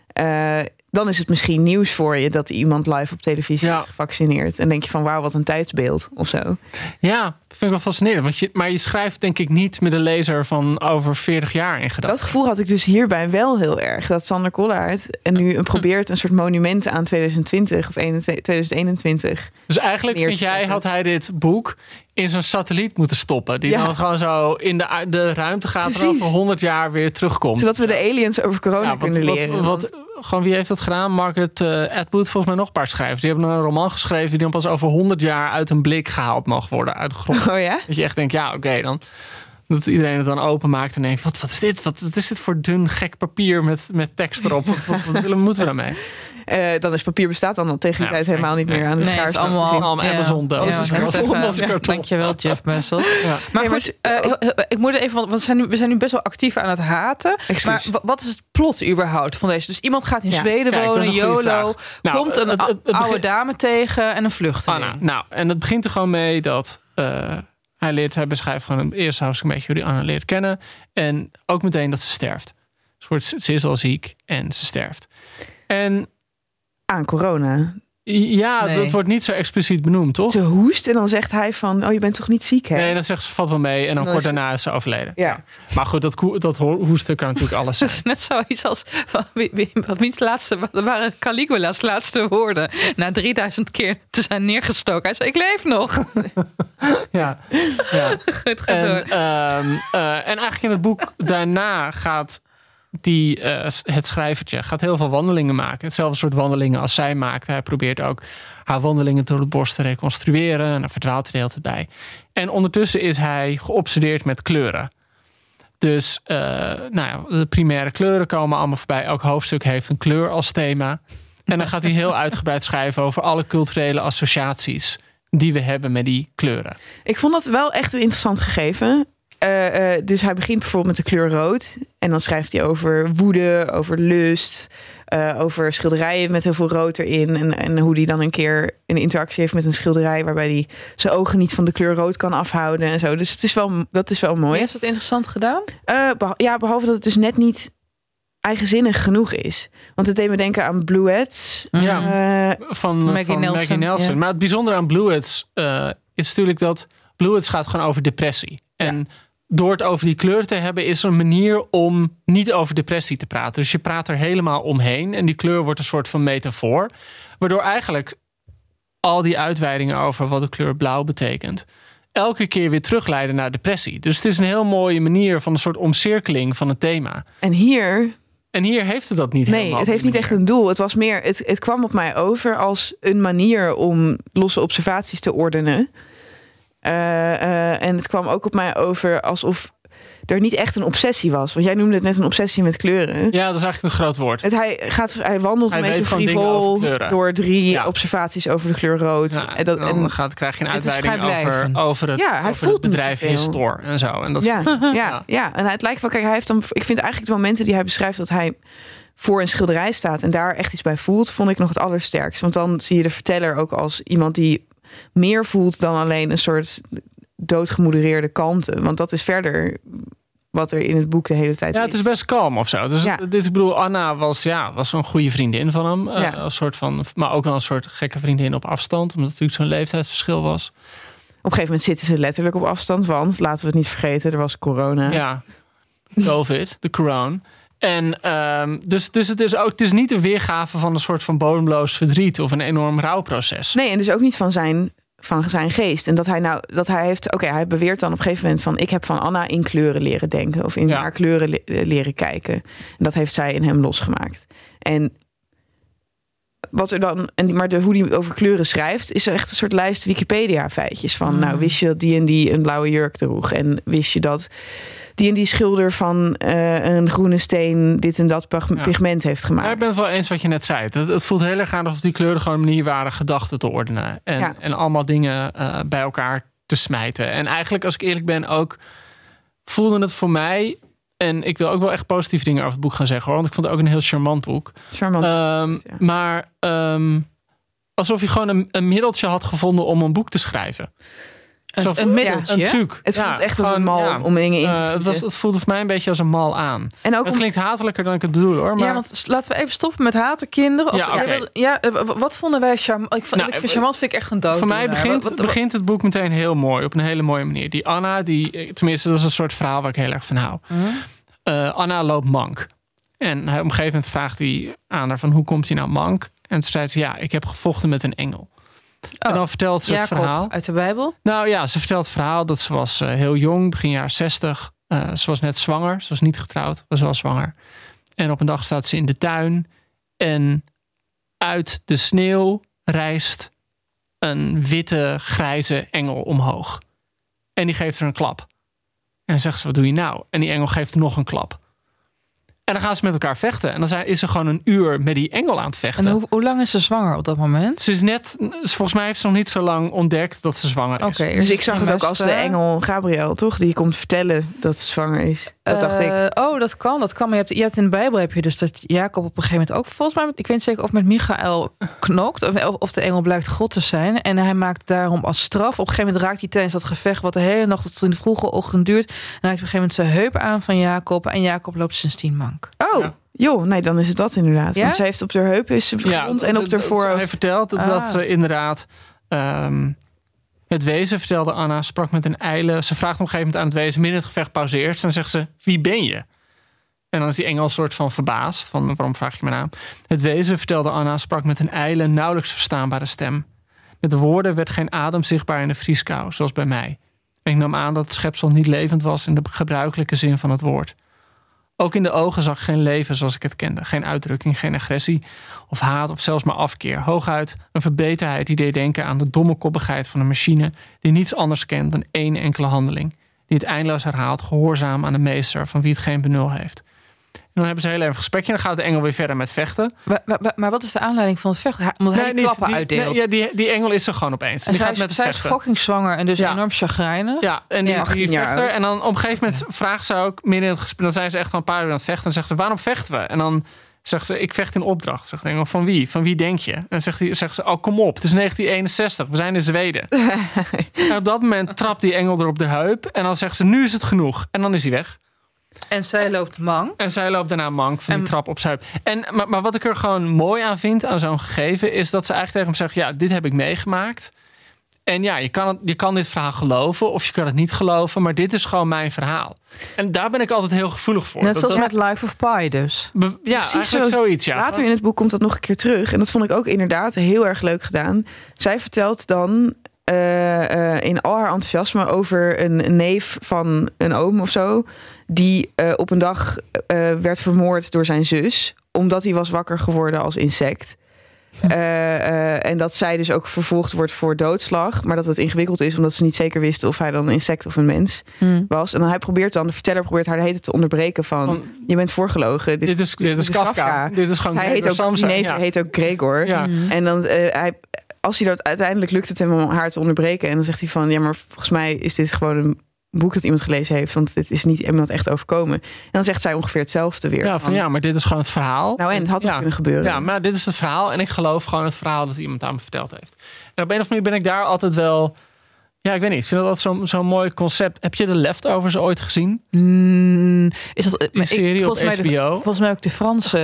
Dan is het misschien nieuws voor je dat iemand live op televisie is gevaccineerd. En denk je van, wauw, wat een tijdsbeeld of zo. Ja, dat vind ik wel fascinerend. Maar je schrijft denk ik niet met een lezer van over 40 jaar in gedachten. Dat gevoel had ik dus hierbij wel heel erg. Dat Sander Kollaert en nu probeert een soort monument aan 2020 of 2021. Dus eigenlijk vind jij, had hij dit boek in zo'n satelliet moeten stoppen. Die dan gewoon zo in de ruimte gaat en over 100 jaar weer terugkomt. Zodat we de aliens over corona kunnen leren. Gewoon wie heeft dat gedaan? Margaret Atwood, volgens mij nog een paar schrijvers. Die hebben een roman geschreven die dan pas over 100 jaar uit een blik gehaald mag worden. Uit de grond. Oh ja? Dat je echt denkt, oké, dan. Dat iedereen het dan openmaakt en denkt, wat is dit? Wat is dit voor dun gek papier met tekst erop? Wat moeten we daarmee? Dan is papier bestaat dan al tegen die tijd helemaal niet meer aan de schaars. Het is allemaal Amazon dood. Dankjewel, Jeff Bezos. Ja. Maar goed, ik moet even, want we zijn nu best wel actief aan het haten. Excuus. Maar wat is het plot überhaupt van deze? Dus iemand gaat in Zweden Kijk, dat is wonen, een goede YOLO, vraag. komt een oude dame tegen en een vluchteling. Anna. Nou, en het begint er gewoon mee dat hij beschrijft gewoon een eerste hoofdstuk een beetje hoe die Anna leert kennen. En ook meteen dat ze sterft. Ze is al ziek en ze sterft. En Aan corona. ja, Nee. dat wordt niet zo expliciet benoemd, toch? Ze hoest en dan zegt hij van... je bent toch niet ziek, hè? Nee, dan zegt ze valt wel mee en dan Dan kort is- daarna is ze overleden. Ja. Maar goed, dat hoesten kan natuurlijk alles Het zijn. is net zoiets als wat waren Caligula's laatste woorden na 3000 keer te zijn neergestoken. Hij zei, ik leef nog. Ja. Goed, ga door. En eigenlijk in het boek daarna gaat het schrijvertje gaat heel veel wandelingen maken. Hetzelfde soort wandelingen als zij maakt. Hij probeert ook haar wandelingen door het bos te reconstrueren. En daar verdwaalt hij de hele tijd bij. En ondertussen is hij geobsedeerd met kleuren. Dus de primaire kleuren komen allemaal voorbij. Elk hoofdstuk heeft een kleur als thema. En dan gaat hij heel uitgebreid schrijven over alle culturele associaties die we hebben met die kleuren. Ik vond dat wel echt een interessant gegeven. Dus hij begint bijvoorbeeld met de kleur rood. En dan schrijft hij over woede, over lust... over schilderijen met heel veel rood erin. En hoe hij dan een keer een interactie heeft met een schilderij... waarbij hij zijn ogen niet van de kleur rood kan afhouden en zo. Dus dat is wel mooi. Is dat interessant gedaan? Behalve dat het dus net niet eigenzinnig genoeg is. Want het deed me denken aan Bluets. Ja. Van Maggie Nelson. Ja. Maar het bijzondere aan Bluets is natuurlijk dat Bluets gaat gewoon over depressie. En door het over die kleur te hebben is er een manier om niet over depressie te praten. Dus je praat er helemaal omheen en die kleur wordt een soort van metafoor. Waardoor eigenlijk al die uitweidingen over wat de kleur blauw betekent elke keer weer terugleiden naar depressie. Dus het is een heel mooie manier van een soort omcirkeling van het thema. En hier heeft het dat niet helemaal. Nee, het heeft niet echt een doel. Het was meer, het kwam op mij over als een manier om losse observaties te ordenen. En het kwam ook op mij over alsof er niet echt een obsessie was. Want jij noemde het net een obsessie met kleuren. Ja, dat is eigenlijk een groot woord. Hij wandelt Hij een beetje weet gewoon dingen frivol over kleuren. door 3 obsatiefs over de kleur rood. Ja, en dan krijg je een Het is uitweiding vrijblijvend. over het, Ja, hij over voelt het bedrijf niet zoveel. Histor en zo. En dat Ja. En het lijkt wel, kijk, hij heeft dan, ik vind eigenlijk de momenten die hij beschrijft dat hij voor een schilderij staat en daar echt iets bij voelt, vond ik nog het allersterkst. Want dan zie je de verteller ook als iemand die meer voelt dan alleen een soort doodgemodereerde kalmte. Want dat is verder wat er in het boek de hele tijd Ja, is. het is best kalm of zo. Dus ik bedoel, Anna was een goede vriendin van hem. Een soort van, maar ook wel een soort gekke vriendin op afstand. Omdat het natuurlijk zo'n leeftijdsverschil was. Op een gegeven moment zitten ze letterlijk op afstand, want laten we het niet vergeten, er was corona. Ja, COVID, de corona. En dus het is niet een weergave van een soort van bodemloos verdriet of een enorm rouwproces. Nee, en dus ook niet van zijn geest. En dat hij heeft... Oké, hij beweert dan op een gegeven moment van... ik heb van Anna in kleuren leren denken. Of in haar kleuren leren kijken. En dat heeft zij in hem losgemaakt. En wat er dan... hoe hij over kleuren schrijft... is er echt een soort lijst Wikipedia-feitjes. Van, nou, wist je dat die en die een blauwe jurk droeg? En wist je dat die en die schilder van een groene steen dit en dat pigment heeft gemaakt? Ja, ik ben het wel eens wat je net zei. Het voelt heel erg aan alsof die kleuren gewoon een manier waren gedachten te ordenen. En allemaal dingen bij elkaar te smijten. En eigenlijk, als ik eerlijk ben, ook voelde het voor mij... En ik wil ook wel echt positieve dingen over het boek gaan zeggen, hoor. Want ik vond het ook een heel charmant boek. Maar alsof je gewoon een middeltje had gevonden om een boek te schrijven. Een middeltje? Een truc. Het voelt echt als een mal om dingen in te kiezen. Het voelde voor mij een beetje als een mal aan. En ook het klinkt hatelijker dan ik het bedoel, hoor. Maar... Ja, want laten we even stoppen met haten, kinderen. Wat vonden wij charmant? Ik vind charmant vind ik echt een dood. Voor mij begint het boek meteen heel mooi. Op een hele mooie manier. Die Anna, tenminste, dat is een soort verhaal waar ik heel erg van hou. Anna loopt mank. En op een gegeven moment vraagt hij aan haar van, hoe komt hij nou mank? En toen zei ze, ja, ik heb gevochten met een engel. En dan vertelt ze het verhaal. Uit de Bijbel? Nou ja, ze vertelt het verhaal dat ze was heel jong, begin jaren 60. Ze was net zwanger. Ze was niet getrouwd, was wel zwanger. En op een dag staat ze in de tuin. En uit de sneeuw rijst een witte, grijze engel omhoog. En die geeft haar een klap. En dan zegt ze, wat doe je nou? En die engel geeft nog een klap. En dan gaan ze met elkaar vechten. En dan is ze gewoon een uur met die engel aan het vechten. En hoe lang is ze zwanger op dat moment? Ze is volgens mij heeft ze nog niet zo lang ontdekt dat ze zwanger is. Oké, Dus ik zag het ook als de engel Gabriel, toch? Die komt vertellen dat ze zwanger is. Dat dacht ik. Oh, dat kan. Maar je hebt in de Bijbel heb je dus dat Jacob op een gegeven moment ook, volgens mij, ik weet niet zeker of met Michael knokt, of de engel blijkt God te zijn. En hij maakt daarom als straf. Op een gegeven moment raakt hij tijdens dat gevecht, wat de hele nacht tot in de vroege ochtend duurt. En hij raakt op een gegeven moment zijn heup aan van Jacob. En Jacob loopt sindsdien mank. Oh, Ja. joh, nee, dan is het dat inderdaad. Ja? Want ze heeft op haar heup is ze gewond en op haar voorhoofd. Hij vertelt dat ze inderdaad het wezen, vertelde Anna, sprak met een ijle. Ze vraagt op een gegeven moment aan het wezen, midden in het gevecht pauzeert. En dan zegt ze, wie ben je? En dan is die engel een soort van verbaasd. Van, waarom vraag je mijn naam? Het wezen, vertelde Anna, sprak met een ijle, nauwelijks verstaanbare stem. Met de woorden werd geen adem zichtbaar in de vrieskou, zoals bij mij. En ik nam aan dat het schepsel niet levend was in de gebruikelijke zin van het woord. Ook in de ogen zag ik geen leven zoals ik het kende. Geen uitdrukking, geen agressie of haat of zelfs maar afkeer. Hooguit een verbeterheid die deed denken aan de domme koppigheid van een machine die niets anders kent dan één enkele handeling. Die het eindeloos herhaalt, gehoorzaam aan de meester van wie het geen benul heeft. En dan hebben ze heel even een gesprekje en dan gaat de engel weer verder met vechten. Maar wat is de aanleiding van het vechten? Omdat hij die klappen uitdeelt. Die engel is er gewoon opeens. En die gaat met het zij is vechten. fucking zwanger en dus Ja. enorm chagrijnig. Ja, en die 18 jaar vechter. oud. En dan op een gegeven moment vraagt ze ook midden in het gesprek. Dan zijn ze echt al een paar uur aan het vechten. En zegt ze, waarom vechten we? En dan zegt ze, ik vecht in opdracht. Zegt de engel, van wie? Van wie denk je? En zegt ze, oh kom op, het is 1961. We zijn in Zweden. En op dat moment trapt die engel er op de heup. En dan zegt ze, nu is het genoeg. En dan is hij weg. En zij loopt mank. En zij loopt daarna mank van die trap op zijn heup. Maar wat ik er gewoon mooi aan vind, aan zo'n gegeven, is dat ze eigenlijk tegen hem zegt, ja, dit heb ik meegemaakt. En ja, je kan dit verhaal geloven of je kan het niet geloven, maar dit is gewoon mijn verhaal. En daar ben ik altijd heel gevoelig voor. Net zoals met Life of Pi dus. Ja, Precies eigenlijk zo. zoiets, ja. Later in het boek komt dat nog een keer terug. En dat vond ik ook inderdaad heel erg leuk gedaan. Zij vertelt dan in al haar enthousiasme over een neef van een oom of zo, die op een dag werd vermoord door zijn zus, omdat hij was wakker geworden als insect. En dat zij dus ook vervolgd wordt voor doodslag, maar dat het ingewikkeld is omdat ze niet zeker wisten of hij dan een insect of een mens was. En dan de verteller probeert haar de hele tijd te onderbreken van je bent voorgelogen. Dit is Kafka. Dit is gewoon hij heet ook, Samsa. die neef heet ook Gregor. Ja. En dan als hij dat uiteindelijk lukt het hem om haar te onderbreken en dan zegt hij van ja, maar volgens mij is dit gewoon een boek dat iemand gelezen heeft, want dit is niet iemand echt overkomen. En dan zegt zij ongeveer hetzelfde weer. Ja, maar dit is gewoon het verhaal. Nou, en het had ook kunnen gebeuren. Ja, maar dit is het verhaal en ik geloof gewoon het verhaal dat iemand aan me verteld heeft. En op een of andere manier ben ik daar altijd wel, ja, ik weet niet, ik vind dat zo'n mooi concept. Heb je de Leftovers ooit gezien? Is dat Die serie op HBO? Volgens mij ook de Franse.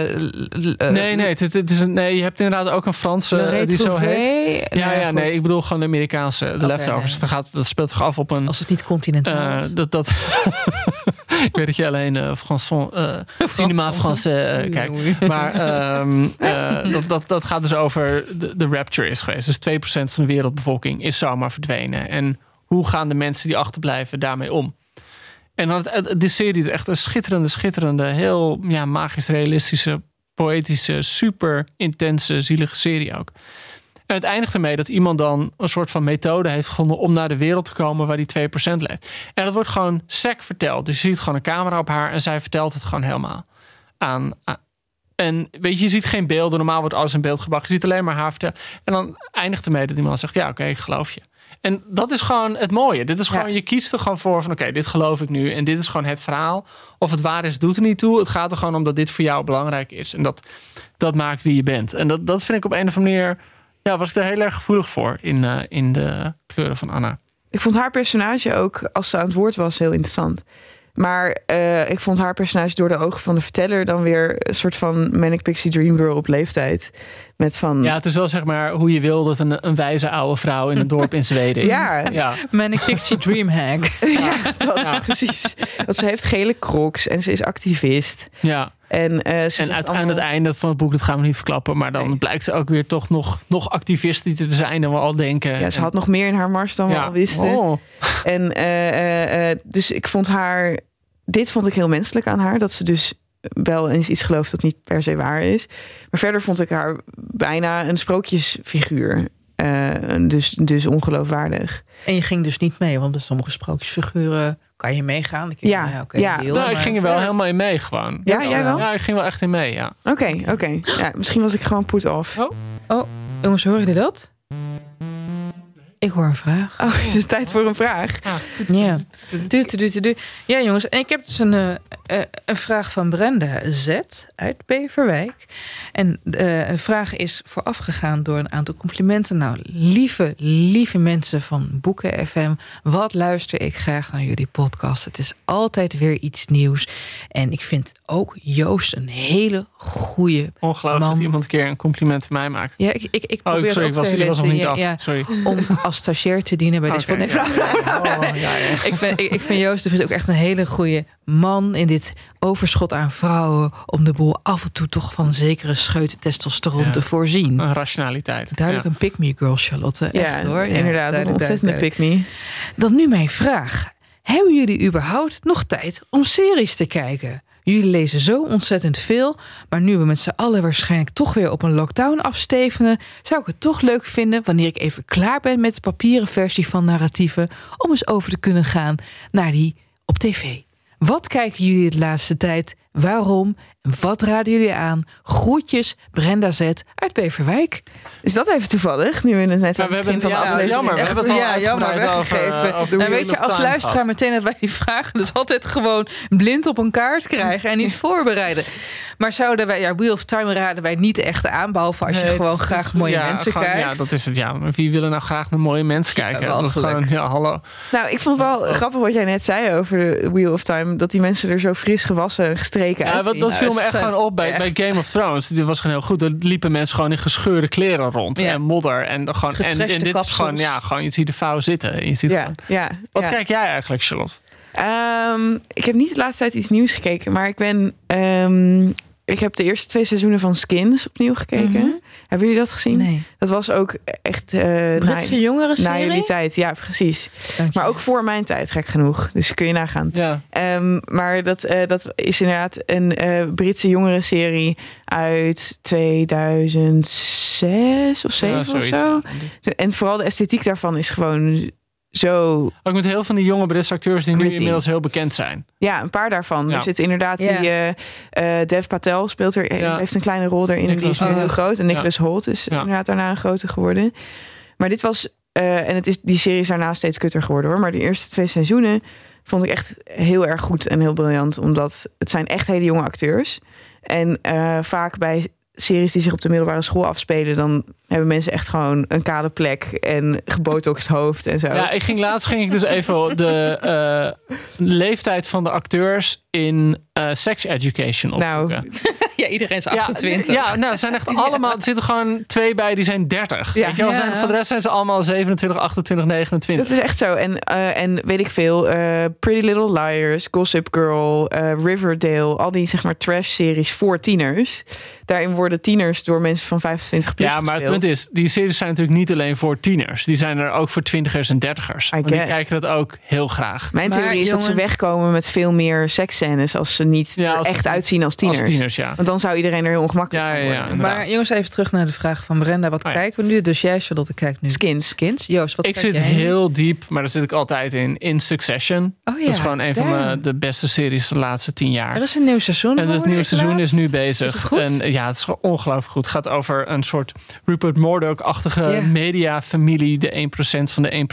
Nee, je hebt inderdaad ook een Franse die zo heet. Ja, nee, ik bedoel gewoon de Amerikaanse, de Leftovers. Nee. Dat speelt zich af op een. Als het niet continentaal is. Ik weet dat je alleen cinema Français kijkt. Maar dat gaat dus over de rapture is geweest. Dus 2% van de wereldbevolking is zomaar verdwenen. En hoe gaan de mensen die achterblijven daarmee om? En dan de serie is echt een schitterende, heel magisch realistische, poëtische, super intense, zielige serie ook. En het eindigt ermee dat iemand dan een soort van methode heeft gevonden om naar de wereld te komen waar die 2% leeft. En dat wordt gewoon sec verteld. Dus je ziet gewoon een camera op haar en zij vertelt het gewoon helemaal aan. En weet je ziet geen beelden. Normaal wordt alles in beeld gebracht. Je ziet alleen maar haar vertellen. En dan eindigt ermee dat iemand zegt, ja, oké, ik geloof je. En dat is gewoon het mooie. Dit is gewoon, je kiest er gewoon voor van oké, dit geloof ik nu. En dit is gewoon het verhaal. Of het waar is, doet er niet toe. Het gaat er gewoon om dat dit voor jou belangrijk is. En dat maakt wie je bent. En dat vind ik op een of andere manier, ja, was ik er heel erg gevoelig voor in de kleuren van Anna. Ik vond haar personage ook, als ze aan het woord was, heel interessant. Maar ik vond haar personage door de ogen van de verteller dan weer een soort van Manic Pixie Dream Girl op leeftijd. Met van... Ja, het is wel zeg maar hoe je wil dat een wijze oude vrouw in een dorp in Zweden is. Ja. Manic Pixie Dream Hack. Precies. Want ze heeft gele crocs en ze is activist. Ja. En aan het einde van het boek, dat gaan we niet verklappen, maar dan blijkt ze ook weer toch nog activistisch te zijn dan we al denken. Ja, ze had nog meer in haar mars dan we al wisten. Oh. En dus ik vond haar, dit vond ik heel menselijk aan haar, dat ze dus wel eens iets gelooft dat niet per se waar is. Maar verder vond ik haar bijna een sprookjesfiguur. Dus ongeloofwaardig. En je ging dus niet mee, want bij sommige sprookjesfiguren Kan je meegaan? Ik ging er wel helemaal in mee gewoon. Ja, jij wel? Ja, ik ging wel echt in mee, ja. Oké. Ja, misschien was ik gewoon put off. Oh, jongens, horen jullie dat? Ik hoor een vraag. Oh, het is tijd voor een vraag. Ja. Ja, jongens. En ik heb dus een vraag van Brenda Z. uit Beverwijk. En de vraag is voorafgegaan door een aantal complimenten. Nou, lieve mensen van Boeken FM. Wat luister ik graag naar jullie podcast. Het is altijd weer iets nieuws. En ik vind ook Joost een hele goede Ongelooflijk man. dat iemand een keer een compliment van mij maakt. Ja, ik probeer sorry, ook ik was nog niet af. ja, Sorry. om als stagiair te dienen bij deze podcast. Ik vind Joost dus ook echt een hele goede man in dit overschot aan vrouwen, om de boel af en toe toch van zekere scheuten testosteron te voorzien. Een rationaliteit. Duidelijk een pick-me girl, Charlotte. Echt, hoor. Ja, inderdaad. Een ontzettende pick-me. Dan nu mijn vraag. Hebben jullie überhaupt nog tijd om series te kijken? Jullie lezen zo ontzettend veel, maar nu we met z'n allen waarschijnlijk toch weer op een lockdown afstevenen, zou ik het toch leuk vinden wanneer ik even klaar ben met de papieren versie van narratieven, om eens over te kunnen gaan naar die op tv. Wat kijken jullie de laatste tijd? Waarom? En wat raden jullie aan? Groetjes, Brenda Z. uit Beverwijk. Is dat even toevallig? Nu we het net aan het begin van de aflevering. Jammer, we hebben het al jammer weggegeven. Nou, weet je, als luisteraar meteen dat wij die vragen dus altijd gewoon blind op een kaart krijgen en niet voorbereiden. Maar zouden wij, Wheel of Time raden wij niet echt aan, behalve als je gewoon graag mooie mensen kijkt. Ja, dat is het. Ja, maar wie willen nou graag naar mooie mensen kijken? Dat is gewoon, hallo. Nou, ik vond het wel grappig wat jij net zei over de Wheel of Time, dat die mensen er zo fris gewassen en gestreken uitzien. Dat viel me echt gewoon op bij Game of Thrones. Die was gewoon heel goed. Er liepen mensen gewoon in gescheurde kleren rond en modder en gewoon en dit is gewoon je ziet de vouw zitten. Je ziet Wat kijk jij eigenlijk, Charlotte? Ik heb niet de laatste tijd iets nieuws gekeken, maar ik heb de eerste 2 seizoenen van Skins opnieuw gekeken. Mm-hmm. Hebben jullie dat gezien? Nee. Dat was ook echt Britse jongere serie? Na jullie tijd, ja, precies. Maar ook voor mijn tijd, gek genoeg. Dus kun je nagaan. Ja. Maar dat is inderdaad een Britse jongerenserie uit 2006 of 7 of zo. En vooral de esthetiek daarvan is gewoon zo. Ook met heel van die jonge Britse acteurs die nu inmiddels heel bekend zijn. Ja, een paar daarvan. Er zit inderdaad die Dev Patel speelt heeft een kleine rol erin. En die is nu heel groot. En Nicholas Hoult is inderdaad daarna een grote geworden. Maar dit was die serie is daarna steeds kutter geworden, hoor. Maar de eerste 2 seizoenen vond ik echt heel erg goed en heel briljant, omdat het zijn echt hele jonge acteurs. En vaak bij series die zich op de middelbare school afspelen, dan hebben mensen echt gewoon een kale plek en gebotoxed hoofd en zo. Ja, laatst ging ik dus even de leeftijd van de acteurs in Sex Education opzoeken. Nou. Ja, iedereen is 28. Ja, nou, zijn echt allemaal. Er zitten gewoon 2 bij die zijn 30. Ja. Weet je wel, voor de rest zijn ze allemaal 27, 28, 29. Dat is echt zo. En weet ik veel, Pretty Little Liars, Gossip Girl, Riverdale, al die zeg maar trash-series voor tieners. Daarin worden tieners door mensen van 25 plus maar het punt is, die series zijn natuurlijk niet alleen voor tieners. Die zijn er ook voor 20ers en 30ers. Want die kijken dat ook heel graag. Mijn theorie is dat ze wegkomen met veel meer seksscènes als ze niet echt uitzien als tieners. Want dan zou iedereen er heel ongemakkelijk van worden. Ja, maar jongens, even terug naar de vraag van Brenda. Wat kijken we nu? Dus jij, Charlotte, kijkt nu Skins. Joost, wat ik zit heel diep, maar daar zit ik altijd in Succession. Dat is gewoon een van de beste series de laatste 10 jaar. Er is een nieuw seizoen. En het nieuwe seizoen is nu bezig. Is het goed? En ja, het is ongelooflijk goed. Het gaat over een soort Rupert Murdoch-achtige mediafamilie, de 1% van de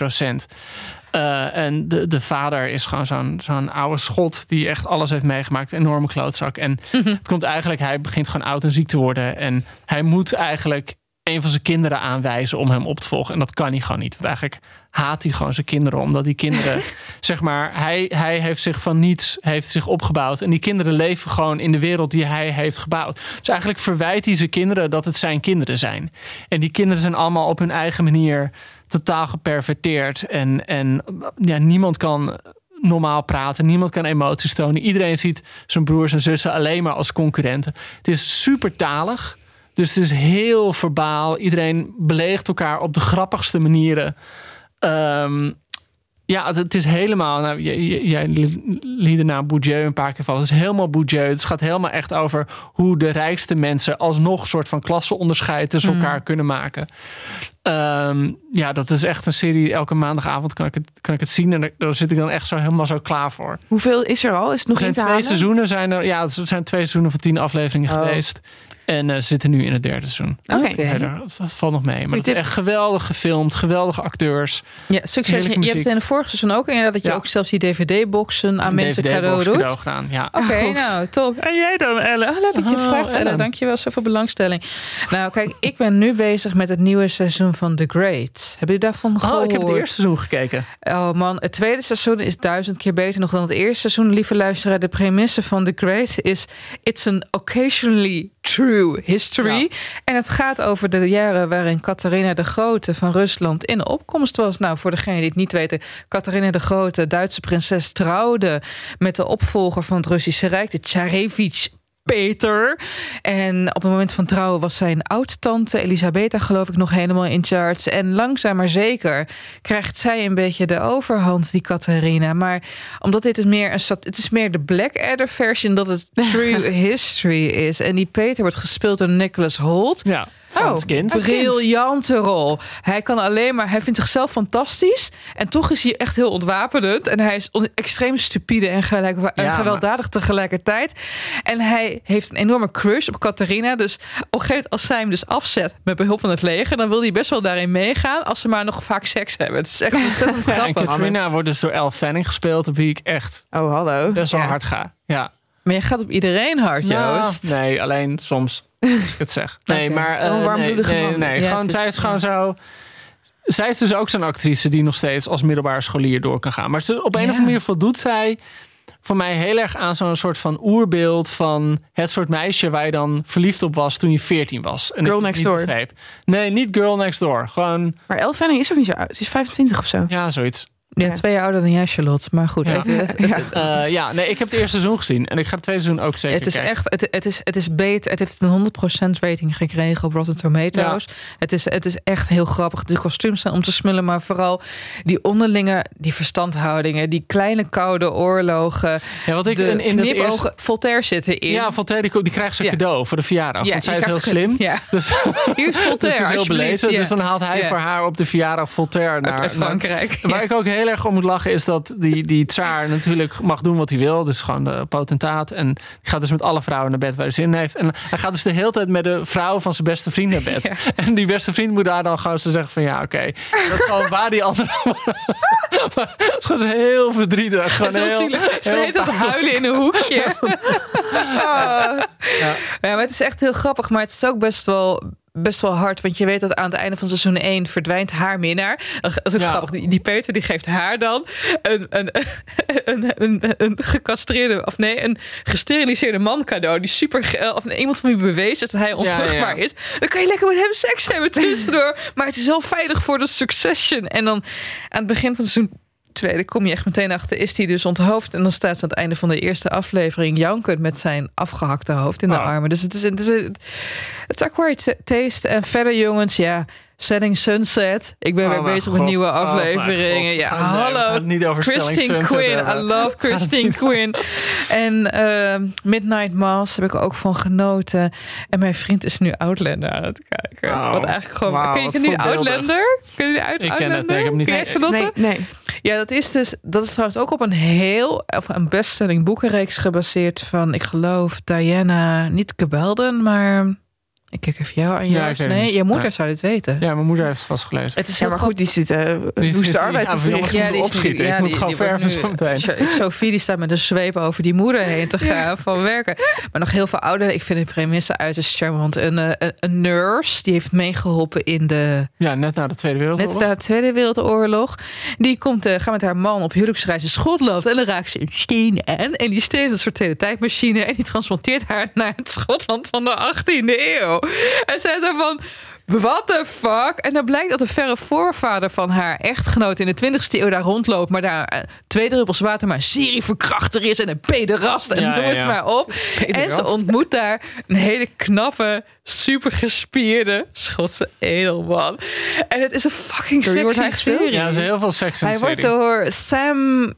1%. En de vader is gewoon zo'n oude schot die echt alles heeft meegemaakt. Een enorme klootzak. En het komt eigenlijk, hij begint gewoon oud en ziek te worden. En hij moet eigenlijk een van zijn kinderen aanwijzen om hem op te volgen. En dat kan hij gewoon niet. Want eigenlijk haat hij gewoon zijn kinderen. Omdat die kinderen, zeg maar, hij heeft zich van niets opgebouwd. En die kinderen leven gewoon in de wereld die hij heeft gebouwd. Dus eigenlijk verwijt hij zijn kinderen dat het zijn kinderen zijn. En die kinderen zijn allemaal op hun eigen manier totaal geperverteerd. En niemand kan normaal praten. Niemand kan emoties tonen. Iedereen ziet zijn broers en zussen alleen maar als concurrenten. Het is super talig. Dus het is heel verbaal. Iedereen beledigt elkaar op de grappigste manieren. Ja, het is helemaal... Nou, jij liet de naam Bourdieu een paar keer vallen. Het is helemaal Bourdieu. Het gaat helemaal echt over hoe de rijkste mensen alsnog een soort van klassenonderscheid tussen elkaar kunnen maken. Dat is echt een serie. Elke maandagavond kan ik het zien. En daar zit ik dan echt helemaal zo klaar voor. Hoeveel is er al? Is het nog in te halen? 2 seizoenen zijn er. Ja, er zijn 2 seizoenen van 10 afleveringen geweest. En ze zitten nu in het 3e seizoen. Oké. Dat valt nog mee. Maar het is echt geweldig gefilmd. Geweldige acteurs. Ja, succes. Je hebt het in de vorige seizoen ook inderdaad dat je ook zelfs die DVD-boxen aan mensen cadeau doet. Cadeau gedaan, ja. Oké, nou, top. En jij dan, Ellen? Leuk dat je het vraagt, Ellen. Dankjewel, zoveel belangstelling. Nou, kijk, ik ben nu bezig met het nieuwe seizoen van The Great. Hebben jullie daarvan gehoord? Ik heb het eerste seizoen gekeken. Oh man, het tweede seizoen is 1000 keer beter nog dan het eerste seizoen. Lieve luisteraar, de premisse van The Great is... It's an occasionally true history. Ja. En het gaat over de jaren waarin Catharina de Grote van Rusland in opkomst was. Nou, voor degenen die het niet weten... Catharina de Grote, Duitse prinses, trouwde met de opvolger van het Russische Rijk, de Tsarevich Peter. En op het moment van trouwen was zijn oud-tante Elisabetta, geloof ik, nog helemaal in charge. En langzaam maar zeker krijgt zij een beetje de overhand, die Catharina. Maar omdat dit is meer het is meer de Blackadder versie dan dat het true history is. En die Peter wordt gespeeld door Nicholas Hoult. Ja. Briljante rol. Hij vindt zichzelf fantastisch. En toch is hij echt heel ontwapenend. En hij is extreem stupide en gewelddadig tegelijkertijd. En hij heeft een enorme crush op Catharina. Dus op een gegeven moment, als zij hem dus afzet met behulp van het leger, dan wil hij best wel daarin meegaan als ze maar nog vaak seks hebben. Het is echt ontzettend grappig. En Catharina wordt dus door Elle Fanning gespeeld, op wie ik echt best wel hard ga. Ja. Maar je gaat op iedereen hard, Joost. Nee, alleen soms. Als ik het zeg. Nee, maar zij is gewoon zo. Zij is dus ook zo'n actrice die nog steeds als middelbare scholier door kan gaan. Maar op een of andere manier voldoet zij voor mij heel erg aan zo'n soort van oerbeeld van het soort meisje waar je dan verliefd op was toen je 14 was. En Girl Next Door. Nee, niet Girl Next Door. Gewoon. Maar Elle Fanning is ook niet zo oud. Ze is 25 of zo. Ja, zoiets. Ja, 2 jaar ouder dan jij, Charlotte. Maar goed, ik heb het eerste seizoen gezien. En ik ga het tweede seizoen ook zeker kijken. Het is beter. Het heeft een 100% rating gekregen op Rotten Tomatoes. Ja. Het is echt heel grappig. De kostuums zijn om te smullen. Maar vooral die onderlinge, die verstandhoudingen. Die kleine koude oorlogen. Ja, wat ik in knipogen. Eerste... Voltaire zit erin. Ja, Voltaire die krijgt zijn cadeau voor de verjaardag. Want zij is heel slim. Ja. Dus, hier is Voltaire, dus is heel belezen. Ja. Dus dan haalt hij voor haar op de verjaardag Voltaire naar Frankrijk. Waar ik ook heel erg om moet lachen is dat die tsaar natuurlijk mag doen wat hij wil. Dus gewoon de potentaat. En die gaat dus met alle vrouwen naar bed waar hij zin in heeft. En hij gaat dus de hele tijd met de vrouw van zijn beste vriend naar bed. Ja. En die beste vriend moet daar dan gewoon zo zeggen van ja, oké. Dat is gewoon waar die andere... Maar het is gewoon heel verdrietig. Gewoon heel zielig. Steeds dat huilen in een hoekje. Ja, maar het is echt heel grappig. Maar het is ook best wel hard, want je weet dat aan het einde van seizoen 1 verdwijnt haar minnaar. Dat is ook grappig. Die Peter die geeft haar dan een gecastreerde, of nee, een gesteriliseerde man cadeau. Die super, of iemand van wie bewezen dat hij onvruchtbaar is. Dan kan je lekker met hem seks hebben tussendoor. Maar het is wel veilig voor de Succession. En dan aan het begin van seizoen 2, daar kom je echt meteen achter, is hij dus onthoofd. En dan staat ze aan het einde van de eerste aflevering jankend met zijn afgehakte hoofd in de armen. Dus het is acquired taste. En verder, jongens, Selling Sunset. Ik ben weer bezig met nieuwe afleveringen. Hallo. Niet over Christine Quinn. I love Christine Quinn. En Midnight Mass heb ik ook van genoten. En mijn vriend is nu Outlander aan het kijken. Wat eigenlijk gewoon... Ken je nu Outlander? Ken je Outlander? Ken het. Nee, ik heb niet gezien. Nee. Ja, dat is trouwens ook op een bestselling boekenreeks gebaseerd van, ik geloof, Diana, niet Gebelden, maar... Ik kijk even jou aan jou. Nee, je moeder zou dit weten. Ja, mijn moeder heeft het vast gelezen. Het is maar goed, die zit woeste arbeid te verrichten. Die opschieten. Ik moet gewoon verven zo meteen. Sophie die staat met een zweep over die moeder heen te gaan van werken. Maar nog heel veel ouderen. Ik vind de premisse uiterst charmant. Een nurse, die heeft meegeholpen in de... Ja, net na de Tweede Wereldoorlog. Die gaat met haar man op huwelijksreis in Schotland. En dan raakt ze een steen aan. En die steen is een soort teletijdmachine. En die transporteert haar naar het Schotland van de 18e eeuw. En zij zei van... what the fuck? En dan blijkt dat de verre voorvader van haar echtgenoot in de 20e eeuw daar rondloopt, maar daar 2 druppels water maar een serieverkrachter is en een pederast en noem het maar op. En ze ontmoet daar een hele knappe, super gespierde Schotse edelman. En het is een fucking sexy serie. Ja, er is heel veel seks in de Hij serie. wordt door Sam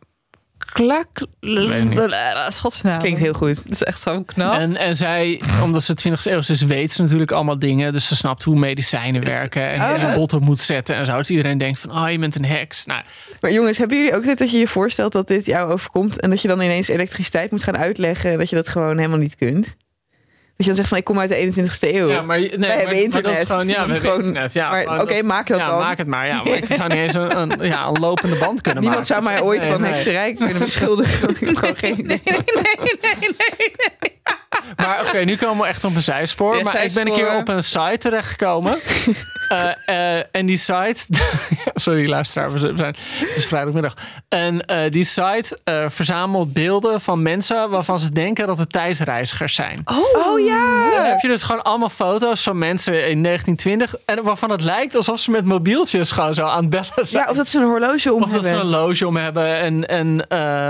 Schots naam. Klinkt heel goed. Dat is echt zo knap. En zij, omdat ze 20e eeuw is, weet ze natuurlijk allemaal dingen. Dus ze snapt hoe medicijnen werken en je bot op moet zetten en zo. Dus iedereen denkt van, je bent een heks. Nou, Maar jongens, hebben jullie ook dit dat je je voorstelt dat dit jou overkomt en dat je dan ineens elektriciteit moet gaan uitleggen en dat je dat gewoon helemaal niet kunt? Dat je dan zegt van, ik kom uit de 21ste eeuw. ja, maar Wij hebben internet. Maar dat is gewoon, we hebben internet. Ja, Maar oké, maak dat dan. maak het maar. Ja, maar ik zou niet eens een lopende band kunnen Niemand zou mij ooit van hekserij kunnen beschuldigen. Ik heb gewoon geen idee. Maar oké, nu komen we echt op een zijspoor. Ja, maar ik ben een keer op een site terechtgekomen. En die site... Sorry, luisteraar, het is vrijdagmiddag. En die site verzamelt beelden van mensen waarvan ze denken dat het tijdreizigers zijn. Oh ja! Dan heb je dus gewoon allemaal foto's van mensen in 1920... en waarvan het lijkt alsof ze met mobieltjes gewoon zo aan het bellen zijn. Ja, of dat ze een horloge om Of dat hebben. ze een loge om hebben en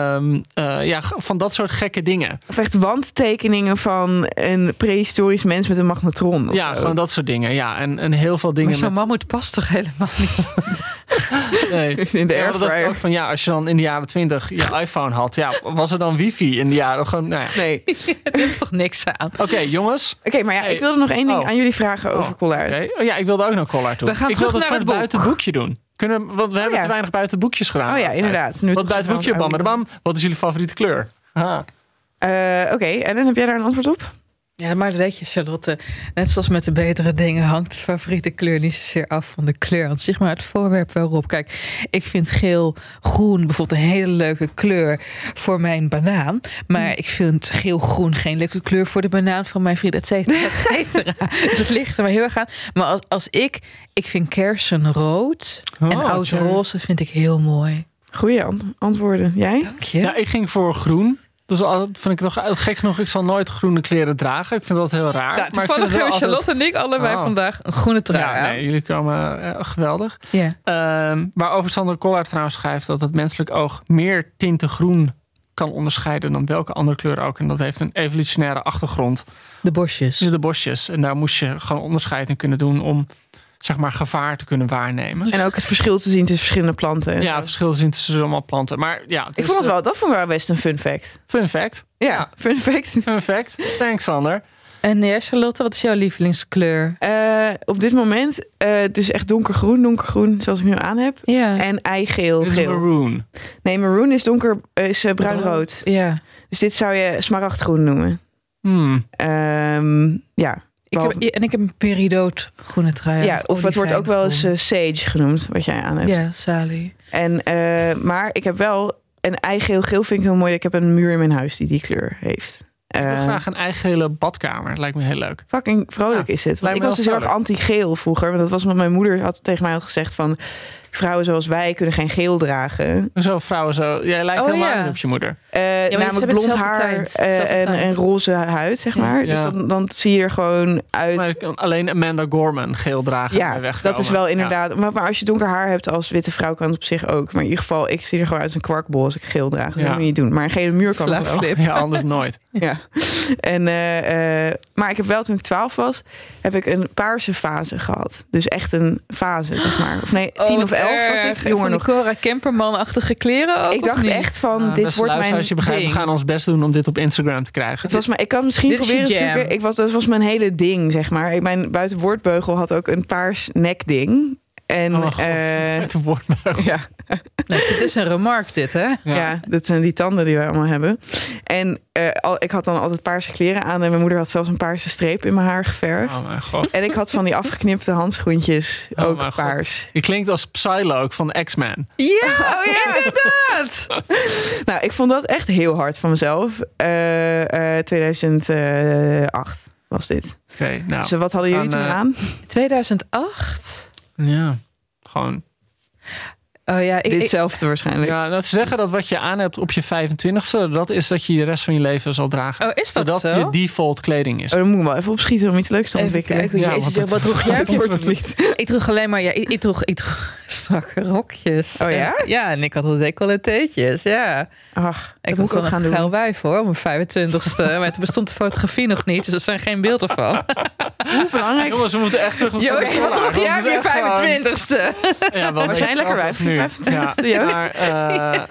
van dat soort gekke dingen. Of echt wandtekeningen van een prehistorisch mens met een magnetron. of Ja, zo. gewoon dat soort dingen. Ja, en heel veel dingen Maar zo'n met... mammoet past toch helemaal niet? Nee. In de Ja, maar dat airfryer. ook van als je dan in de jaren 20 je iPhone had, was er dan wifi in de jaren? Gewoon, nou ja. Nee. Er is toch niks aan? Oké, jongens. Oké, maar ja, Hey. ik wilde nog één ding Oh. aan jullie vragen over Collard. Oké. Oh ja, ik wilde ook nog Collard doen. We gaan ik terug wilde naar het het buiten het boekje doen. Want we hebben ja. te weinig buiten boekjes gedaan. Oh ja, altijd. inderdaad. Nu Wat toch buiten boekje, bam, bam. Wat is jullie favoriete kleur? Aha. Oké, en dan heb jij daar een antwoord op? Ja, maar dat weet je, Charlotte. Net zoals met de betere dingen hangt de favoriete kleur niet zozeer af van de kleur aan zich, maar het voorwerp waarop. Kijk, ik vind geel-groen bijvoorbeeld een hele leuke kleur voor mijn banaan. Maar ik vind geel-groen geen leuke kleur voor de banaan van mijn vriend, et cetera, et cetera. Dus het ligt er maar heel erg aan. Maar als ik vind kersenrood en oud-roze vind ik heel mooi. Goeie antwoorden. Jij? Dank je. Ja, ik ging voor groen. Dus vind ik nog gek genoeg. Ik zal nooit groene kleren dragen. Ik vind dat heel raar. Nou, maar ik vind toevallig het wel hebben altijd... Charlotte en ik allebei vandaag een groene trui Ja, aan. nee, jullie komen geweldig. Ja. Waarover Sander Collard trouwens schrijft dat het menselijk oog meer tinten groen kan onderscheiden dan welke andere kleur ook. En dat heeft een evolutionaire achtergrond. De bosjes. De bosjes. En daar moest je gewoon onderscheid in kunnen doen om zeg maar gevaar te kunnen waarnemen. En ook het verschil te zien tussen verschillende planten. Ja, het verschil zien tussen allemaal planten. Maar ja, Ik vond het wel, dat vond ik wel best een fun fact. Fun fact. Ja, fun fact. Fun fact. Thanks, Sander. En jij, Charlotte, wat is jouw lievelingskleur? Op dit moment dus echt donkergroen zoals ik nu aan heb. Ja. En eigeel. Dit is geel. maroon. Nee, maroon is bruinrood. Ja. Dus dit zou je smaragdgroen noemen. Ja. Ik heb een peridoot groene trui aan. Ja, of het wordt ook wel eens sage genoemd, wat jij aan hebt. Ja, Sally. En, maar ik heb wel een eigeel-geel vind ik heel mooi. Ik heb een muur in mijn huis die kleur heeft. Ik wil graag een eigen hele badkamer. Het lijkt me heel leuk. Fucking vrolijk Ja, is het. Want lijkt ik me was dus wel heel erg anti-geel vroeger. Want dat was wat mijn moeder had tegen mij al gezegd van... vrouwen zoals wij kunnen geen geel dragen. Zo vrouwen zo. Jij lijkt helemaal niet op je moeder. Namelijk blond haar en roze huid, zeg maar. Ja. Dus dan zie je er gewoon uit... Maar alleen Amanda Gorman geel dragen. Ja, dat is wel inderdaad... Maar als je donker haar hebt als witte vrouw kan het op zich ook. Maar in ieder geval, ik zie er gewoon uit als een kwarkbol als ik geel draag. Dat moet je niet doen. Maar een gele muur kan het wel. Ja, anders nooit. Ja. En, maar ik heb wel, toen ik 12 was, heb ik een paarse fase gehad. Dus echt een fase, zeg maar. Of nee, 10 of 11 was ik. Jonger nog. Cora Kemperman-achtige kleren ook, ik dacht echt van, dit wordt mijn als je begrijpt, ding. we gaan ons best doen om dit op Instagram te krijgen. Het was maar, ik kan misschien Dit is je proberen te jam. zoeken. Dat was mijn hele ding, zeg maar. Mijn buitenwoordbeugel had ook een paars nekding. En Met een woordbeugel. ja. Nou, het is een remark dit, hè? Ja, dat zijn die tanden die wij allemaal hebben. En ik had dan altijd paarse kleren aan. En mijn moeder had zelfs een paarse streep in mijn haar geverfd. Oh mijn god. En ik had van die afgeknipte handschoentjes Oh ook mijn paars. Je klinkt als Psylocke van X-Men. Ja, oh ja, inderdaad. Nou, ik vond dat echt heel hard van mezelf. 2008 was dit. Oké, nou. Dus wat hadden jullie toen aan? 2008? Ja, gewoon... Ditzelfde waarschijnlijk. Ja, dat ze zeggen dat wat je aan hebt op je 25e... dat is dat je de rest van je leven zal dragen. Oh, is dat zodat zo? je default kleding is. Dan moet ik wel even opschieten om iets leuks te ontwikkelen. Kijken, Jezus, wat droeg jij? Ik droeg alleen maar... ik droeg strakke rokjes. Oh ja? Ja, en ik had wel decolleteetjes, ja. Ach, Ik dat was moet ik ook wel gaan een doen. geil wijf hoor, op mijn 25ste. Maar toen bestond de fotografie nog niet, dus er zijn geen beelden van. Hoe belangrijk. Jongens, we moeten echt terug naar Joost, wat droeg jij op je 25ste? Ja, wel Maar zijn lekker wijf, nu. 25e, Ja, Joost. maar,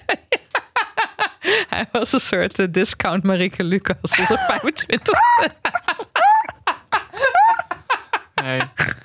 Hij was een soort discount Marieke Lucas op de 25. nee.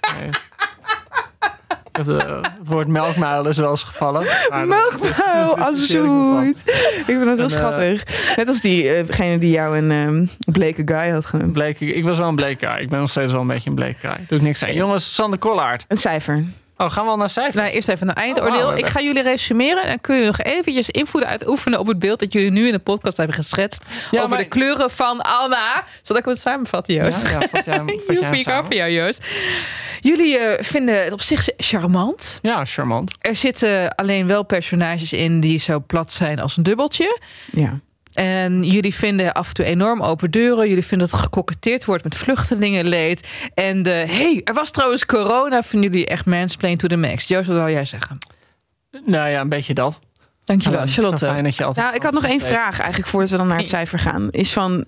Het woord melkmuil is wel eens gevallen. Melkmuil, absoluut. Ik vind dat heel schattig. Net als diegene die jou een bleke guy had genoemd. Ik was wel een bleke guy. Ik ben nog steeds wel een beetje een bleke guy. Doe ik niks aan. Jongens, Sander Kollaert. Een cijfer. Oh, gaan we al naar cijfer? Nou, eerst even een eindoordeel. Oh, Ik ga jullie resumeren en kun je nog eventjes invloed uitoefenen op het beeld dat jullie nu in de podcast hebben geschetst over maar- de kleuren van Anna. Zodat ik het samenvatten, Joost. Ja, vat jij hem Ik hou samen? van jou, Joost. Jullie vinden het op zich charmant. Ja, charmant. Er zitten alleen wel personages in die zo plat zijn als een dubbeltje. Ja. En jullie vinden af en toe enorm open deuren. Jullie vinden dat gekoketteerd wordt met vluchtelingenleed. En er was trouwens corona. Vinden jullie echt mansplain to the max. Joost, wat wil jij zeggen? Nou ja, een beetje dat. Dankjewel, Zo Charlotte. fijn dat je altijd... Nou, ik had nog één vraag eigenlijk voordat we dan naar het cijfer gaan. Is van,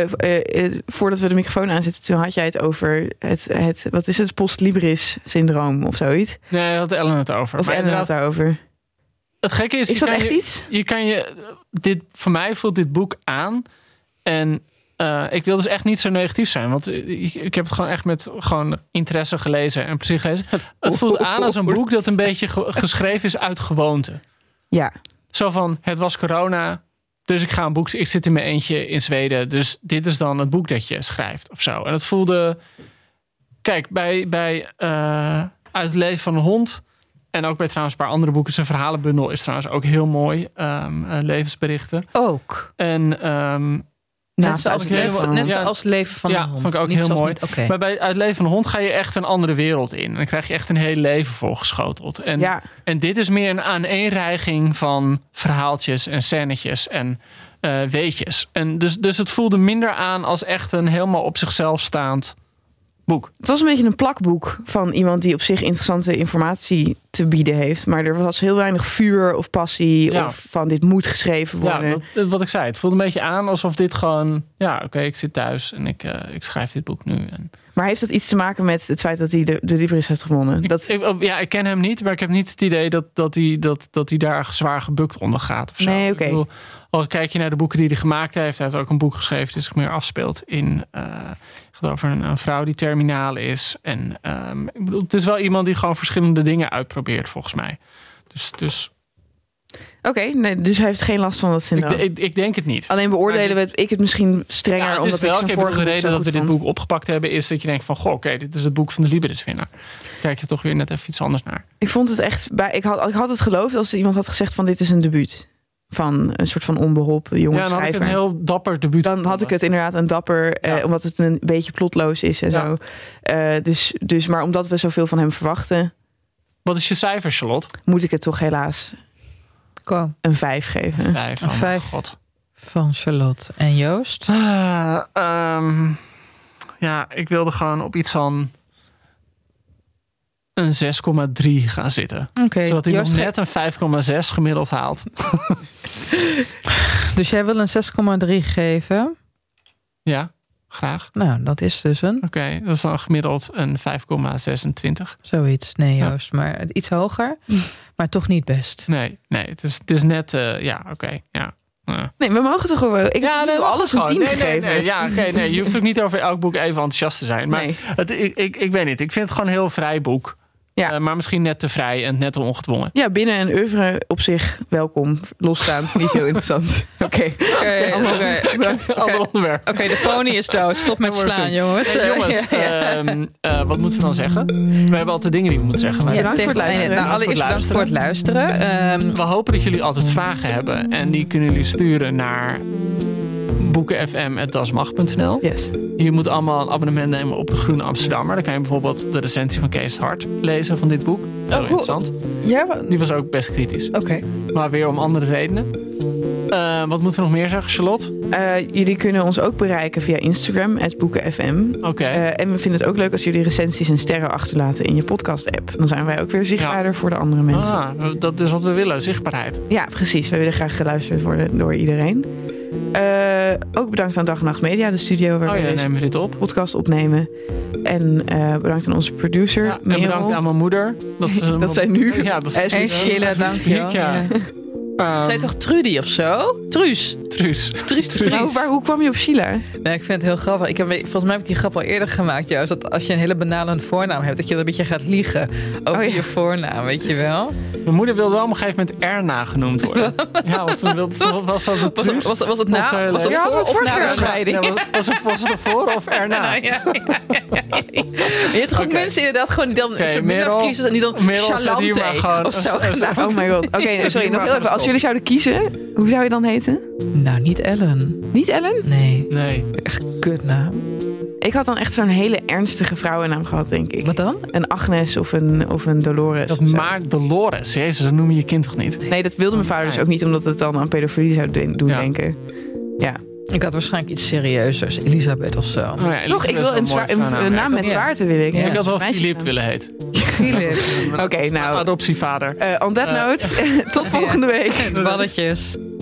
voordat we de microfoon aanzetten, toen had jij het over het wat is het, post-libris syndroom of zoiets? Nee, daar had Ellen het over. Of Maar Ellen had inderdaad, het daarover. het gekke is... Is dat echt iets? Voor mij voelt dit boek aan. En ik wil dus echt niet zo negatief zijn. Want ik heb het gewoon echt met interesse gelezen en plezier gelezen. Het voelt aan als een boek dat een beetje geschreven is uit gewoonte. Ja. Zo van, het was corona, dus ik zit in mijn eentje in Zweden. Dus dit is dan het boek dat je schrijft of zo. En het voelde... Kijk, bij Uit het leven van een hond... en ook bij trouwens een paar andere boeken... zijn verhalenbundel is trouwens ook heel mooi. Levensberichten. Ook. En Net zoals het leven van een hond. vond ik ook Niet heel zoals mooi. niet- oké. Maar bij Uit het leven van een hond ga je echt een andere wereld in. En dan krijg je echt een heel leven voorgeschoteld. En dit is meer een aaneenreiging van verhaaltjes en scènetjes en weetjes. En dus het voelde minder aan als echt een helemaal op zichzelf staand boek. Het was een beetje een plakboek van iemand die op zich interessante informatie te bieden heeft. Maar er was heel weinig vuur of passie of van dit moet geschreven worden. Ja, wat ik zei. Het voelde een beetje aan alsof dit gewoon... Ja, oké, ik zit thuis en ik schrijf dit boek nu. En... Maar heeft dat iets te maken met het feit dat hij de Libris heeft gewonnen? Ik ken hem niet, maar ik heb niet het idee dat hij daar zwaar gebukt onder gaat. Of zo. Nee, oké. Ik bedoel, al kijk je naar de boeken die hij gemaakt heeft. Hij heeft ook een boek geschreven die zich meer afspeelt in... gaat over een vrouw die terminaal is. En ik bedoel, het is wel iemand die gewoon verschillende dingen uitprobeert, volgens mij. Dus Oké, dus hij heeft geen last van dat syndroom. ik denk het niet. Alleen beoordelen ik het misschien strenger, het omdat is wel, ik zijn vorige de boek reden zo dat we goed dit vond. boek opgepakt hebben... is dat je denkt van... oké, dit is het boek van de Libris-winnaar. Kijk je toch weer net even iets anders naar. Ik vond het echt... Ik had het geloofd als iemand had gezegd van dit is een debuut. Van een soort van onbeholpen jonge dan had ik schrijver. een heel dapper debuut Dan gevonden. had ik het inderdaad een dapper... omdat het een beetje plotloos is en zo. Dus, maar omdat we zoveel van hem verwachten... Wat is je cijfer, Charlotte? moet ik het toch helaas Kom. een 5 geven. 5. Een 5 God. van Charlotte. En Joost? Ik wilde gewoon op iets van een 6,3 gaan zitten. Oké, Zodat hij nog Joost, net een 5,6 gemiddeld haalt. Dus jij wil een 6,3 geven? Ja, graag. Nou, dat is dus een... Oké, dat is dan gemiddeld een 5,26. Zoiets. Nee, Ja. Joost. Maar iets hoger. Maar toch niet best. Nee, het is net... Nee, we mogen toch gewoon... Ik heb nee, alles een 10 gegeven. Nee, je hoeft ook niet over elk boek even enthousiast te zijn. Maar Nee. ik weet niet. Ik vind het gewoon een heel vrij boek. Ja. Maar misschien net te vrij en net te ongedwongen. Ja, binnen een oeuvre op zich welkom. Losstaand, niet heel interessant. Oké. Ander onderwerp. Oké, de pony is dood. Stop met slaan, jongens. Hey, jongens, wat moeten we dan zeggen? We hebben altijd dingen die we moeten zeggen. Maar bedankt voor het luisteren. Nou, allereerst bedankt voor het luisteren. we hopen dat jullie altijd vragen hebben. En die kunnen jullie sturen naar boekenfm@dasmag.nl. Yes. Je moet allemaal een abonnement nemen op de Groene Amsterdammer. Dan kan je bijvoorbeeld de recensie van Kees Hart lezen van dit boek. Heel interessant. Ja, Die was ook best kritisch. Oké. Maar weer om andere redenen. Wat moeten we nog meer zeggen, Charlotte? Jullie kunnen ons ook bereiken via Instagram, @boekenfm. Oké. En we vinden het ook leuk als jullie recensies en sterren achterlaten in je podcast-app. Dan zijn wij ook weer zichtbaarder voor de andere mensen. Dat is wat we willen, zichtbaarheid. Ja, precies. We willen graag geluisterd worden door iedereen. Ook bedankt aan Dag en Nacht Media, de studio waar we deze nemen we dit op. podcast opnemen. En bedankt aan onze producer, En Merel. bedankt aan mijn moeder. Dat zij nu... Ja, dat is En Sheila, dankjewel. Ja. Zij toch Trudy of zo? Truus. Truus. Maar hoe kwam je op Sheila? Nee, ik vind het heel grappig. Volgens mij heb ik die grap al eerder gemaakt. Juist dat als je een hele banale voornaam hebt, dat je dan een beetje gaat liegen over je voornaam, weet je wel? Mijn moeder wilde wel op een gegeven moment Erna genoemd worden. Ja, want toen was dat het Truus. Was het na? Was het voor of na de scheiding? Was het ervoor of erna? Ja. Je hebt toch ook mensen inderdaad gewoon die dan Merel, kiezen en die dan Charlante of zo. Oh my god. Oké, sorry, nog heel even. Als jullie zouden kiezen, hoe zou je dan heten? Nou, niet Ellen. Niet Ellen? Nee. Echt kutnaam. Ik had dan echt zo'n hele ernstige vrouwennaam gehad, denk ik. Wat dan? Een Agnes of een Dolores. Dat maakt Dolores. Jezus, dat noem je je kind toch niet? Nee, dat wilde mijn vader dus ook niet, omdat het dan aan pedofilie zou doen denken. Ja. Ik had waarschijnlijk iets serieuzers. Elisabeth of zo. Oh ja, toch, ik wil een naam met zwaarte, wil ik. Ja. Ik had wel Filip willen heten. Filip. Oké, nou. Adoptievader. On that note, tot volgende week. Balletjes.